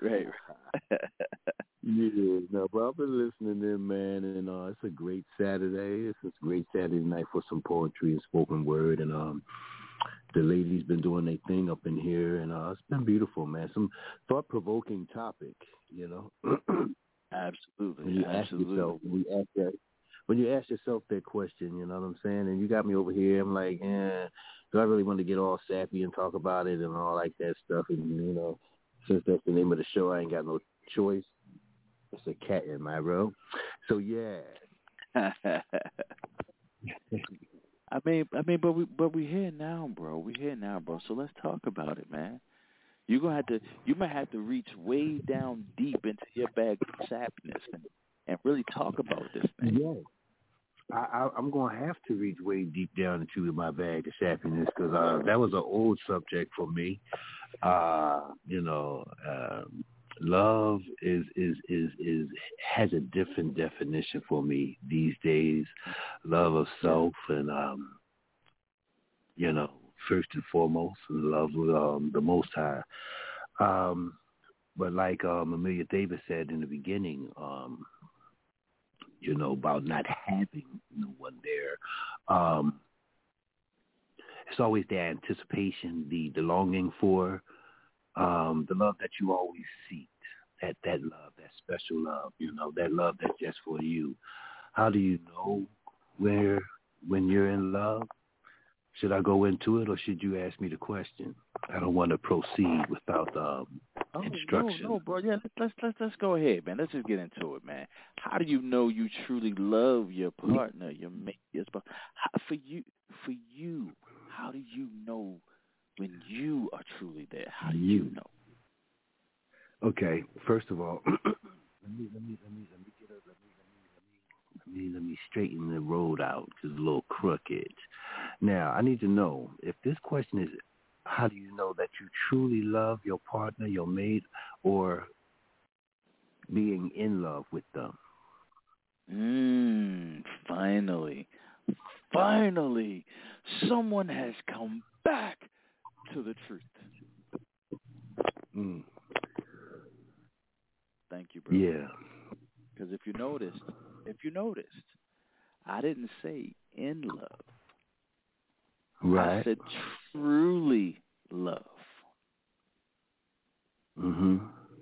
Yeah, no, but I've been listening in, man, and it's a great Saturday. It's a great Saturday night for some poetry and spoken word, and the ladies been doing their thing up in here, and it's been beautiful, man. Some thought-provoking topic, you know. Absolutely. When you ask yourself that question, you know what I'm saying, and you got me over here, I'm like, do I really want to get all sappy and talk about it and all like that stuff? And, you know, since that's the name of the show, I ain't got no choice. It's a cat in my row. So, yeah. But we here now, bro. We here now, bro. So let's talk about it, man. You might have to reach way down deep into your bag of sappiness and really talk about this thing. Yeah. I'm going to have to reach way deep down into my bag of sappiness because that was an old subject for me. Love has a different definition for me these days. Love of self and first and foremost, love with the Most High. But like Amelia Davis said in the beginning, about not having no one there. It's always the anticipation, the longing for the love that you always seek, that love, that special love, that love that's just for you. How do you know when you're in love? Should I go into it or should you ask me the question? I don't want to proceed without instruction. No, bro. Yeah, let's go ahead, man. Let's just get into it, man. How do you know you truly love your partner, your mate, your spouse? For you, how do you know when you are truly there? How do you know? Okay, first of all, let me straighten the road out because it's a little crooked. Now, I need to know if this question is, how do you know that you truly love your partner, your mate, or being in love with them? Finally, someone has come back to the truth. Thank you, bro. Yeah. Because if you noticed, I didn't say in love. Right. I said truly love. Mm-hmm.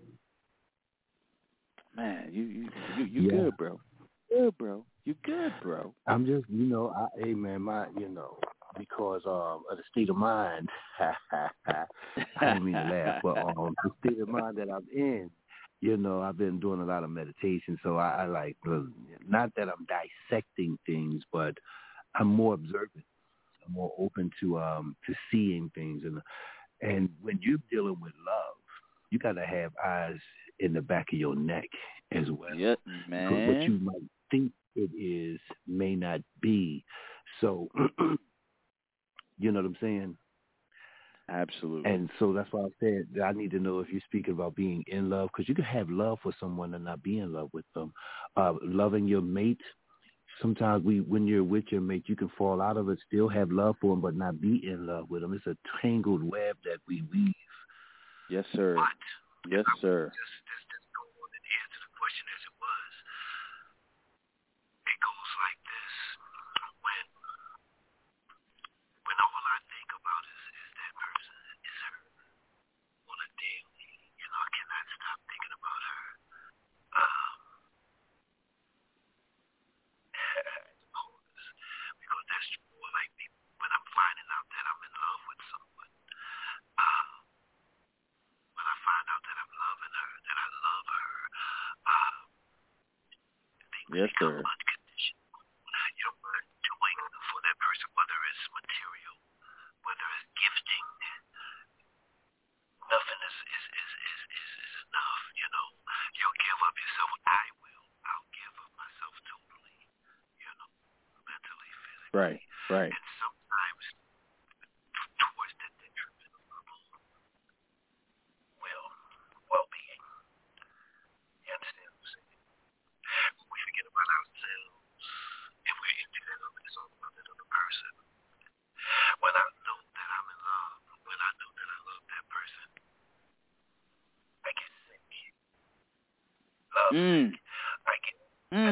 Man, you good, bro. Good, bro. You good, bro. I'm just, hey, man, because of the state of mind, I didn't mean to laugh, but the state of mind that I'm in, I've been doing a lot of meditation, so I like, not that I'm dissecting things, but I'm more observant. I'm more open to seeing things, and when you're dealing with love, you got to have eyes in the back of your neck as well. Yep, man. Because what you might think it is may not be. So, you know what I'm saying? Absolutely. And so that's why I said that I need to know if you're speaking about being in love, because you can have love for someone and not be in love with them. Loving your mate. Sometimes when you're with your mate, you can fall out of it, still have love for them, but not be in love with them. It's a tangled web that we weave. Yes, sir. Yes, sir. Just go on and answer the question as it was. It goes like this. When all I think about is that person, is her on a daily, I cannot stop thinking about her. Because that's more like me when I'm finding out that I'm in love with someone. When I find out that I'm loving her, that I love her, yes, sir. Unconditional. What I'm doing for that person, whether it's material, whether it's gifting, nothing is enough. You'll give of yourself. I'll give of myself totally. Mentally, physically. Right. And sometimes towards the I can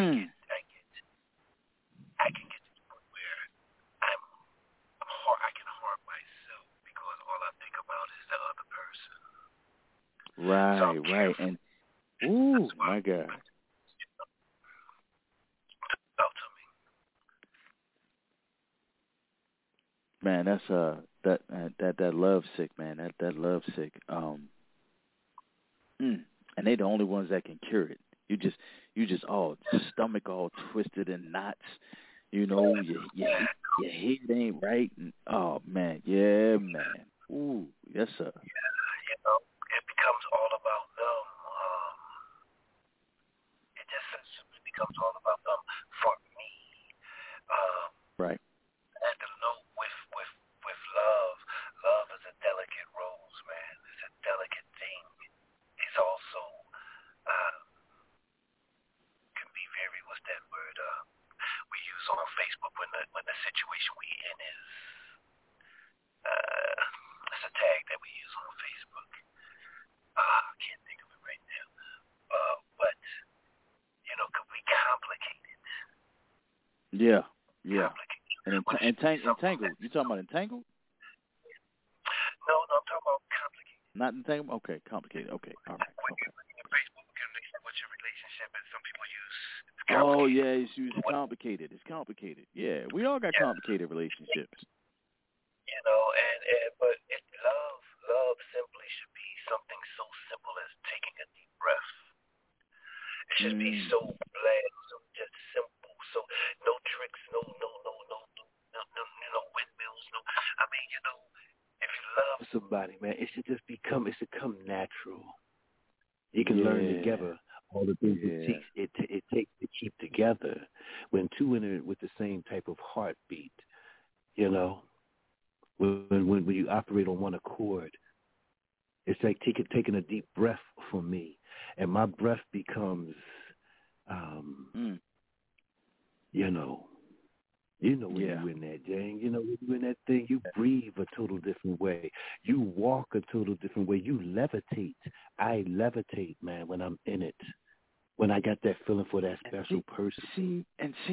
get to the point where I can harm myself because all I think about is the other person. Right. And my God. Man, that's that love sick, man. That love sick. And they the only ones that can cure it. You just all stomach all twisted in knots. You know, your head ain't right. And, oh man, yeah, man. Ooh, yes sir. You know, it becomes all about them. It just simply becomes all about them for me. Right. And to know with love is a delicate rose, man. It's a delicate thing. It's also can be very, what's that word we use on Facebook when the situation we in is it's a tag that we use on Facebook. I can't think of it right now. But you know, could be complicated. Yeah. And entangled. You talking about entangled? No, I'm talking about complicated. Not entangled? Okay, complicated. Okay, all right. Okay. Facebook can what's your relationship, and some people use Oh yeah, it's complicated. It's complicated. Yeah, we all got complicated relationships. You know, but love simply should be something so simple as taking a deep breath. It should be so bland, so just simple, so no tricks, no windmills, no. I mean, you know, if you love somebody, man, it should come natural. You can learn together all the things it takes to keep together when two in it with the same type of heartbeat. You know, when you operate on one accord, it's like taking a deep breath for me, and my breath becomes, You know when you in that, Jane. You know when you in that thing, you breathe a total different way. You walk a total different way. You levitate. I levitate, man, when I'm in it. When I got that feeling for that special person.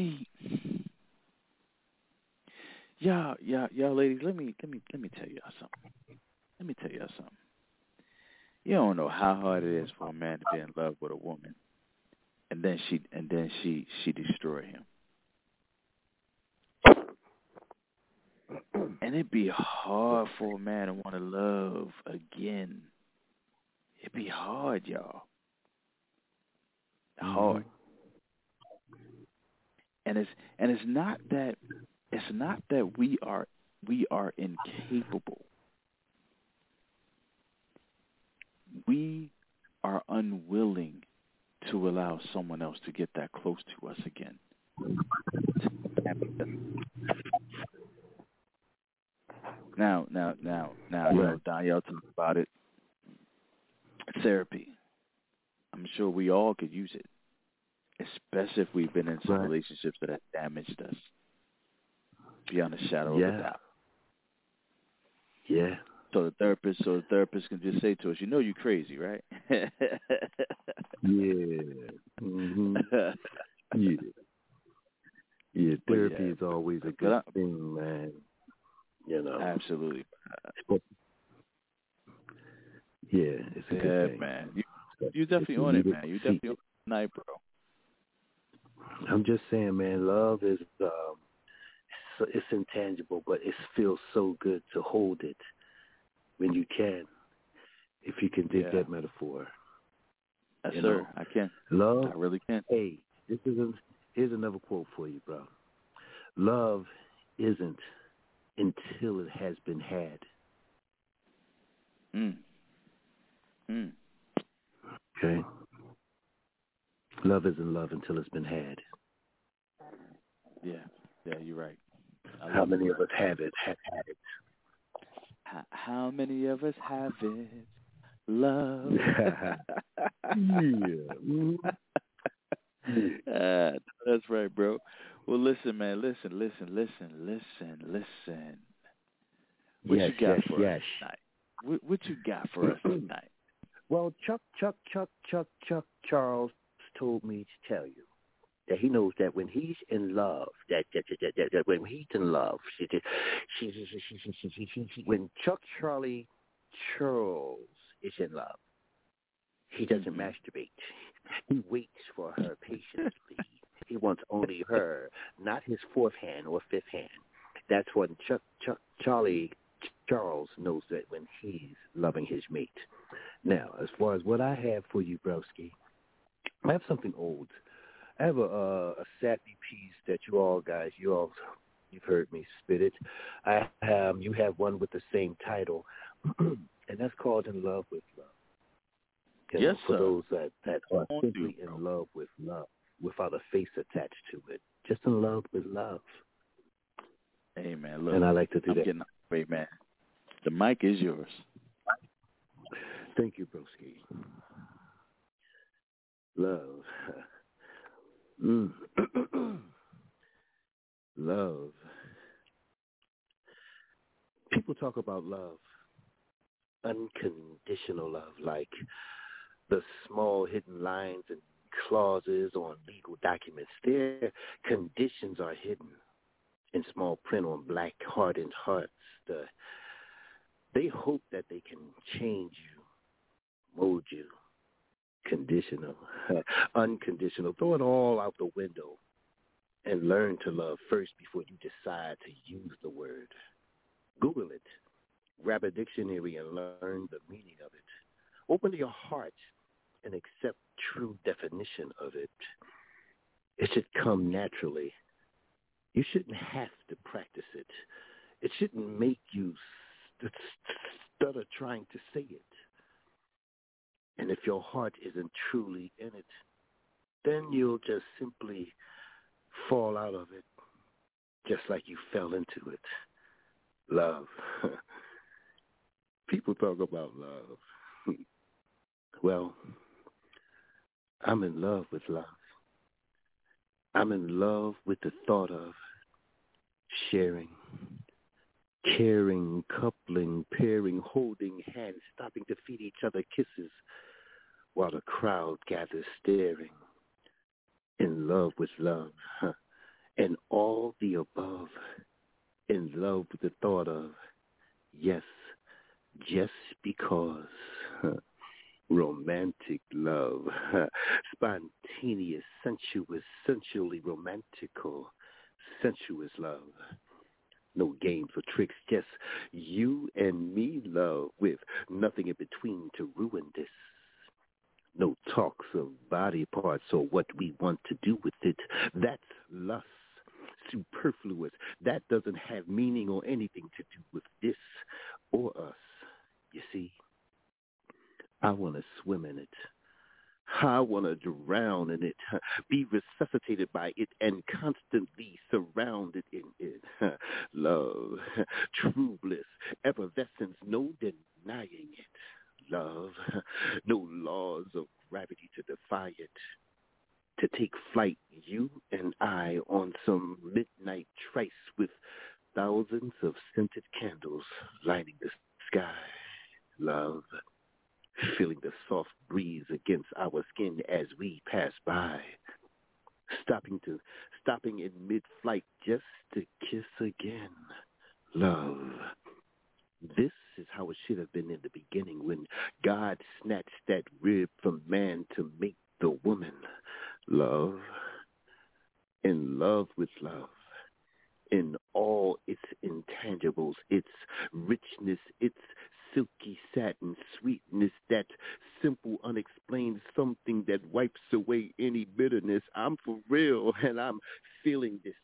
Y'all, ladies, let me tell y'all something. You don't know how hard it is for a man to be in love with a woman, and then she destroy him. And it'd be hard for a man to want to love again. It'd be hard, y'all. Hard. And it's not that we are incapable. We are unwilling to allow someone else to get that close to us again. Now, you know, Danielle talked about it. Therapy. I'm sure we all could use it, especially if we've been in some relationships that have damaged us beyond a shadow of a doubt. Yeah. So the therapist can just say to us, you know, you're crazy, right? Yeah. Mm-hmm. Yeah. Therapy is always a good thing, man. You know. Absolutely. Yeah, it's a good thing. Man. You definitely on it, man. You definitely on it tonight, bro. I'm just saying, man, love is it's intangible, but it feels so good to hold it when you can. If you can dig that metaphor. Yes, sir. I can. Love. I really can. Hey, here's another quote for you, bro. Love isn't until it has been had. Okay. Love isn't love until it's been had. Yeah, you're right. How many of us have it? How many of us have it? Love. That's right, bro. Well, listen, man. Listen. What you got for us tonight? What you got for us tonight? Well, Chuck Charles told me to tell you that he knows that when he's in love, that when he's in love, when Chuck Charlie Charles is in love, he doesn't masturbate. He waits for her patiently. He wants only her, not his fourth hand or fifth hand. That's when Charlie Charles knows that when he's loving his mate. Now, as far as what I have for you, broski, I have something old. I have a sappy piece that you've heard me spit it. You have one with the same title, and that's called "In Love with Love." Yes, for sir. those that are simply in love with love, without a face attached to it, just in love with love. Hey man, look, and I like to do I'm that. Getting great, man. The mic is yours. Thank you, broski. Love. Love. People talk about love, unconditional love, like the small hidden lines and clauses on legal documents. Their conditions are hidden in small print on black hardened hearts. They hope that they can change you, mold you. Conditional, unconditional. Throw it all out the window and learn to love first before you decide to use the word. Google it. Grab a dictionary and learn the meaning of it. Open your heart and accept true definition of it. It should come naturally. You shouldn't have to practice it. It shouldn't make you stutter trying to say it. And if your heart isn't truly in it, then you'll just simply fall out of it, just like you fell into it. Love. People talk about love. Well, I'm in love with love. I'm in love with the thought of sharing, caring, coupling, pairing, holding hands, stopping to feed each other kisses, while the crowd gathers staring, in love with love, and all the above, in love with the thought of, yes, just because, romantic love, spontaneous, sensuous, sensually romantical, sensuous love. No games or tricks, just you and me love with nothing in between to ruin this. No talks of body parts or what we want to do with it. That's lust, superfluous. That doesn't have meaning or anything to do with this or us. You see, I want to swim in it. I want to drown in it, be resuscitated by it, and constantly surrounded in it. Love, true bliss, effervescence, no denying it. Love, no laws of gravity to defy it. To take flight, you and I, on some midnight trice with thousands of scented candles lighting the sky. Love, feeling the soft breeze against our skin as we pass by. Stopping in mid-flight just to kiss again. Love. This is how it should have been in the beginning, when God snatched that rib from man to make the woman. Love. In love with love. In all its intangibles, its richness, its silky satin sweetness, that simple, unexplained something that wipes away any bitterness. I'm for real, and I'm feeling this.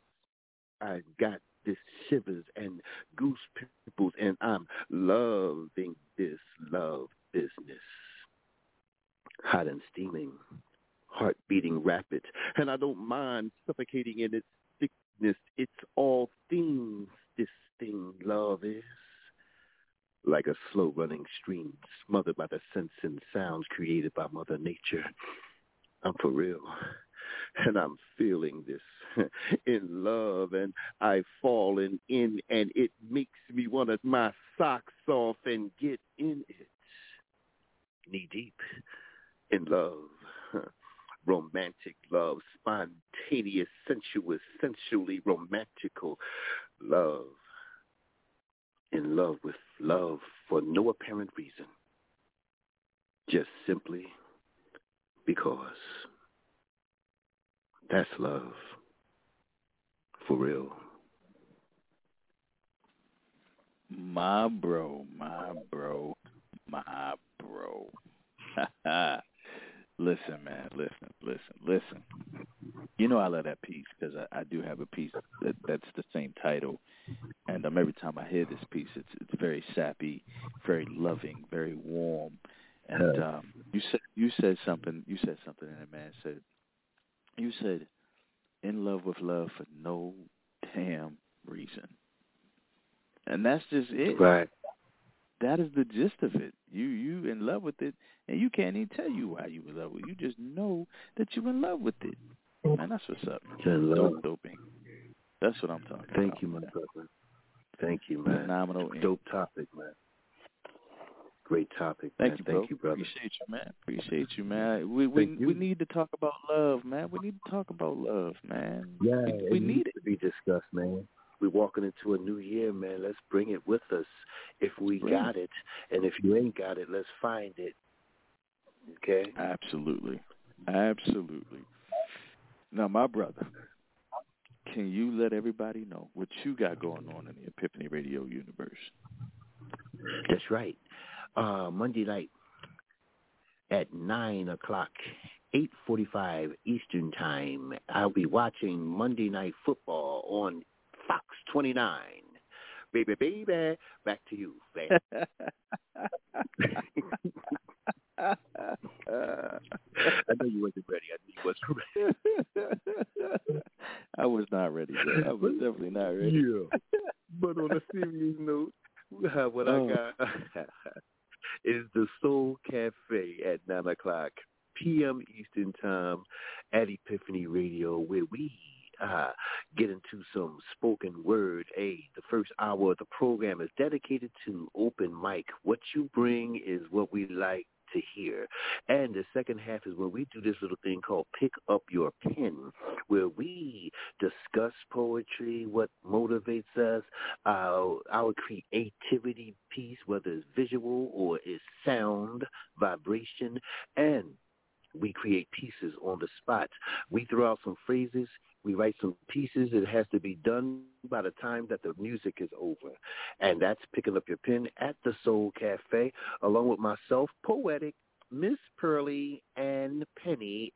I got this shivers and goose pimples, and I'm loving this love business. Hot and steaming, heart beating rapid, and I don't mind suffocating in its thickness. It's all things this thing love is. Like a slow-running stream, smothered by the scents and sounds created by Mother Nature. I'm for real. And I'm feeling this in love, and I've fallen in, and it makes me want to my socks off and get in it. Knee deep in love. romantic love, spontaneous, sensuous, sensually romantical love. In love with love for no apparent reason. Just simply because. That's love. For real. My bro. Listen, man, listen. You know I love that piece because I do have a piece that's the same title, and every time I hear this piece, it's very sappy, very loving, very warm, and you said something in it, man. You said in love with love for no damn reason, and that's just it. Right. That is the gist of it. You in love with it, and you can't even tell you why you in love with it. You just know that you're in love with it. Man, that's what's up. Doping. That's what I'm talking about. Thank you, my brother. Thank you, man. Phenomenal. Dope topic, man. Great topic, man. Thank you, brother. Appreciate you, man. We need to talk about love, man. We need to talk about love, man. Yeah, we need it to be discussed, man. We're walking into a new year, man. Let's bring it with us if we got it. And if you ain't got it, let's find it. Okay? Absolutely. Now, my brother, can you let everybody know what you got going on in the Epiphany Radio universe? That's right. Monday night at 9 o'clock, 8:45 Eastern Time, I'll be watching Monday Night Football on Fox 29. Baby, back to you, man. I know you wasn't ready. I knew you wasn't ready. I was not ready, bro. I was definitely not ready. Yeah. But on a serious note, what I got is the Soul Cafe at 9 o'clock p.m. Eastern Time at Epiphany Radio, where we get into some spoken word. The first hour of the program is dedicated to open mic. What you bring is what we like to hear. And the second half is where we do this little thing called Pick Up Your Pen, where we discuss poetry, what motivates us, our creativity piece, whether it's visual or it's sound, vibration, and we create pieces on the spot. We throw out some phrases. We write some pieces. It has to be done by the time that the music is over. And that's Picking Up Your Pen at the Soul Cafe, along with myself, Poetic, Miss Pearlie, and Penny,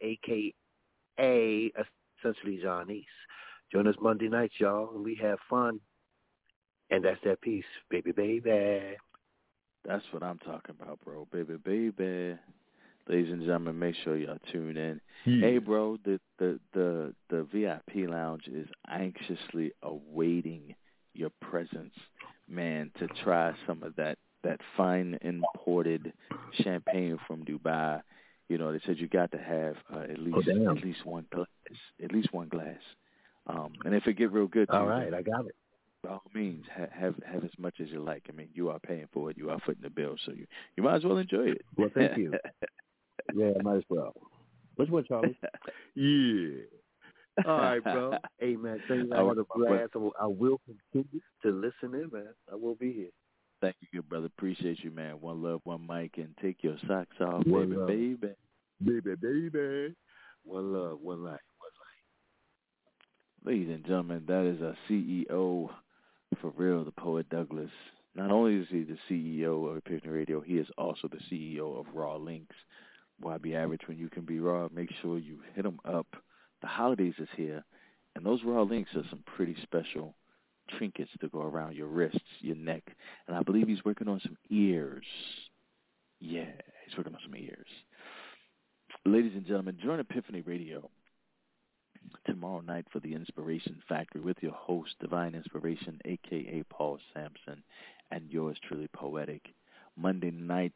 a.k.a. essentially Johnny's. Join us Monday nights, y'all, and we have fun. And that's that piece, baby. That's what I'm talking about, bro. Baby. Ladies and gentlemen, make sure y'all tune in. Yeah. Hey, bro, the VIP lounge is anxiously awaiting your presence, man, to try some of that fine imported champagne from Dubai. You know, they said you got to have at least one glass. And if it get real good, all right, I got it. By all means, have as much as you like. I mean, you are paying for it. You are footing the bill, so you might as well enjoy it. Well, thank you. Yeah, might as well. Which one, Charlie? Yeah. All right, bro. Hey, man, thank you. I got a blast. I will continue to listen in, man. I will be here. Thank you, good brother. Appreciate you, man. One love, one mic, and take your socks off, baby. Baby. One love, one life. Ladies and gentlemen, that is our CEO, for real, the Poet Douglas. Not only is he the CEO of Epiphany Radio, he is also the CEO of Raw Links. Why be average when you can be raw? Make sure you hit them up. The holidays is here, and those Raw Links are some pretty special trinkets to go around your wrists, your neck, and I believe he's working on some ears. Yeah, he's working on some ears. Ladies and gentlemen, join Epiphany Radio tomorrow night for the Inspiration Factory with your host, Divine Inspiration, a.k.a. Paul Sampson, and yours truly, Poetic. Monday night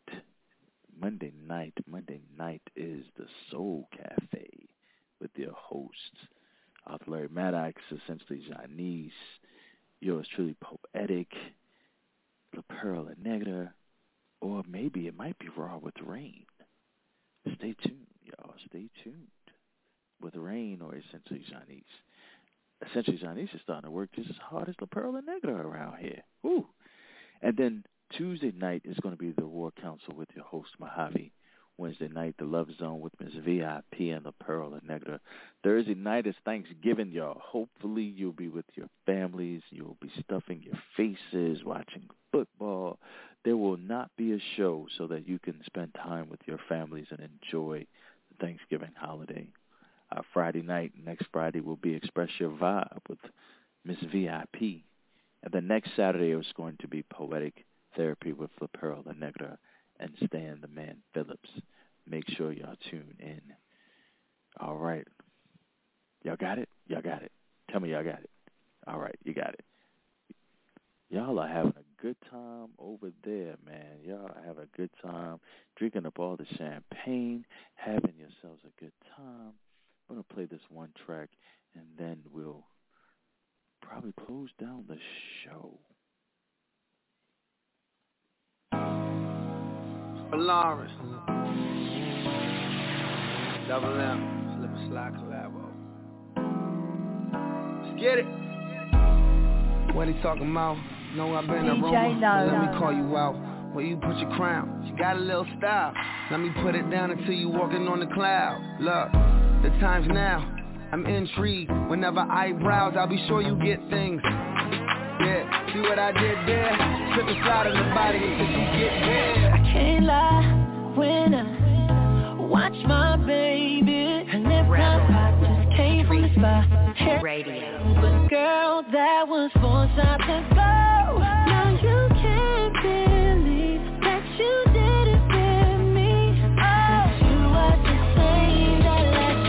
is the Soul Cafe with your hosts, Arthur Larry Maddox, essentially Janice, yours truly, Poetic, La Pearl and Negra, or maybe it might be Raw with Rain. Stay tuned, y'all. Stay tuned. with Rain or Essentially Janice. Essentially Janice is starting to work just as hard as La Pearl and Negra around here. Woo! And then Tuesday night is going to be the War Council with your host, Mojave. Wednesday night, the Love Zone with Ms. VIP and La Pearl and Negra. Thursday night is Thanksgiving, y'all. Hopefully you'll be with your families. You'll be stuffing your faces, watching football. There will not be a show so that you can spend time with your families and enjoy the Thanksgiving holiday. Friday night, next Friday, will be Express Your Vibe with Ms. VIP. And the next Saturday is going to be Poetic Therapy with La Pearl and Negra and Stan the Man Phillips. Make sure y'all tune in. All right. Y'all got it? Y'all got it. Tell me y'all got it. All right, you got it. Y'all are having a good time over there, man. Y'all have a good time drinking up all the champagne, having yourselves a good time. I'm going to play this one track, and then we'll probably close down the show. Lawrence, Double M, Slip and Slide collabo. Let's get it. What he talking about? Know I've been a rumor. Let me call you out. Where you put your crown? You got a little style. Let me put it down until you walking on the cloud. Look, the time's now. I'm intrigued. Whenever I browse, I'll be sure you get things. Yeah, see what I did there? Slip and slide in the body until you get there. I can't lie when I watch my baby. Her lip gloss just came from the spa. Radio. But girl, that was foresight to go. Now you can't believe that you did it with me. Oh, you were the same that last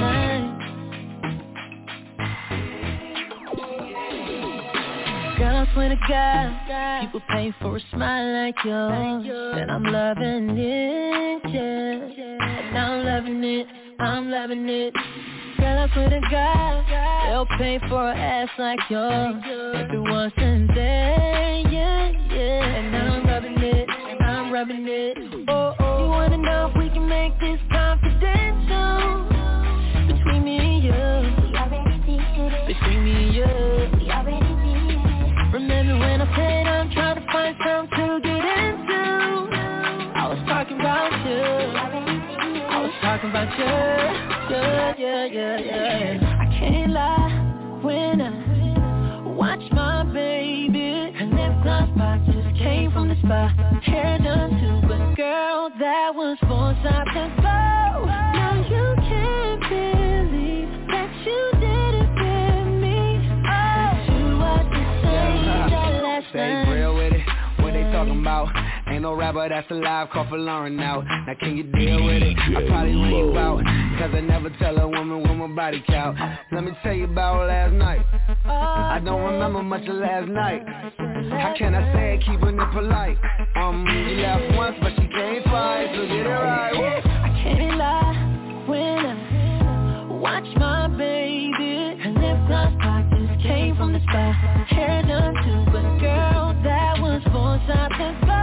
night. Girl, I swear to God, people pay for a smile like yours, and I'm loving it, yeah. And I'm loving it, I'm loving it. Girl, I swear to God, they'll pay for an ass like yours if it wasn't there, yeah, yeah. And I'm rubbing it, I'm rubbing it. Oh, oh, you wanna know if we can make this confidential between me and you? We already did it. Between me and you, we already did it. Remember when I said I'm trying to find something to get into? I was talking about you. I was talking about you. Yeah. I can't lie when I watch my baby. Her lip gloss box just came from the spa. Hair done too, but girl, that was foresight to go. Now you can't believe that you did it with me. Oh, you are the same that last night. Stay real with it. What they talking about? Ain't no rapper that's alive, call for Lauren now. Now can you deal with it? I probably ring you out, cause I never tell a woman with my body count. Let me tell you about last night. I don't remember much of last night. How can I say it, keeping it polite? You left once, but she came twice, so get it right. I can't lie when I watch my baby. Her lip gloss box just came from the spa. Hair done too, but girl, that was foresight to go.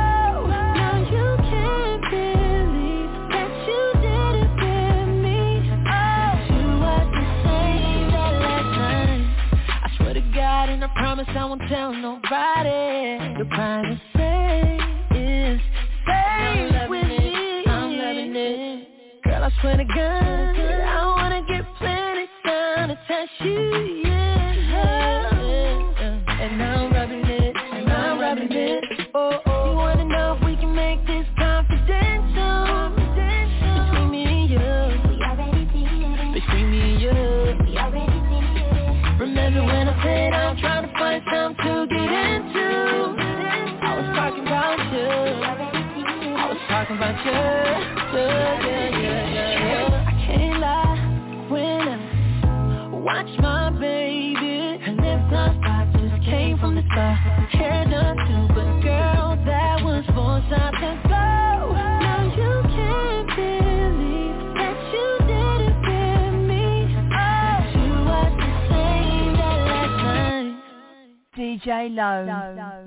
And I promise I won't tell nobody. Your privacy is safe with me. I'm loving it. Girl, I swear to God, I wanna get plenty time to touch you, yeah. And I'm rubbing it, and I'm rubbing it. Oh, oh, you wanna know if we can make this confidential? Between me and you, we already did it. Between me and you, we already did it. Remember when I said I'm trying to find something to get into? I was talking about you. I was talking about you. Yeah. I can't lie when I watch my baby. Her lip gloss box just came from the spa. Hair done too, but girl, that was foresight to go. Now you can't believe that you did it with me. Oh, you are the same that last night. DJ Low.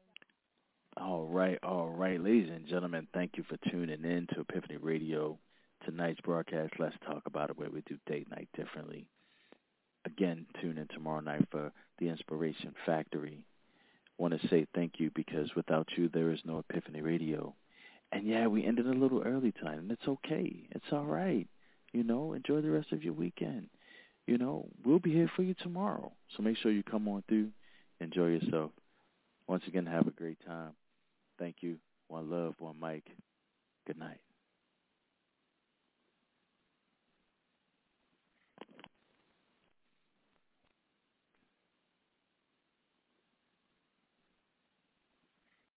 All right. Ladies and gentlemen, thank you for tuning in to Epiphany Radio. tonight's broadcast, Let's Talk About It, where we do date night differently. Again, tune in tomorrow night for the Inspiration Factory. I want to say thank you because without you, there is no Epiphany Radio. And, yeah, we ended a little early tonight, and it's okay. It's all right. You know, enjoy the rest of your weekend. You know, we'll be here for you tomorrow. So make sure you come on through. Enjoy yourself. Once again, have a great time. Thank you. One love, one mic. Good night.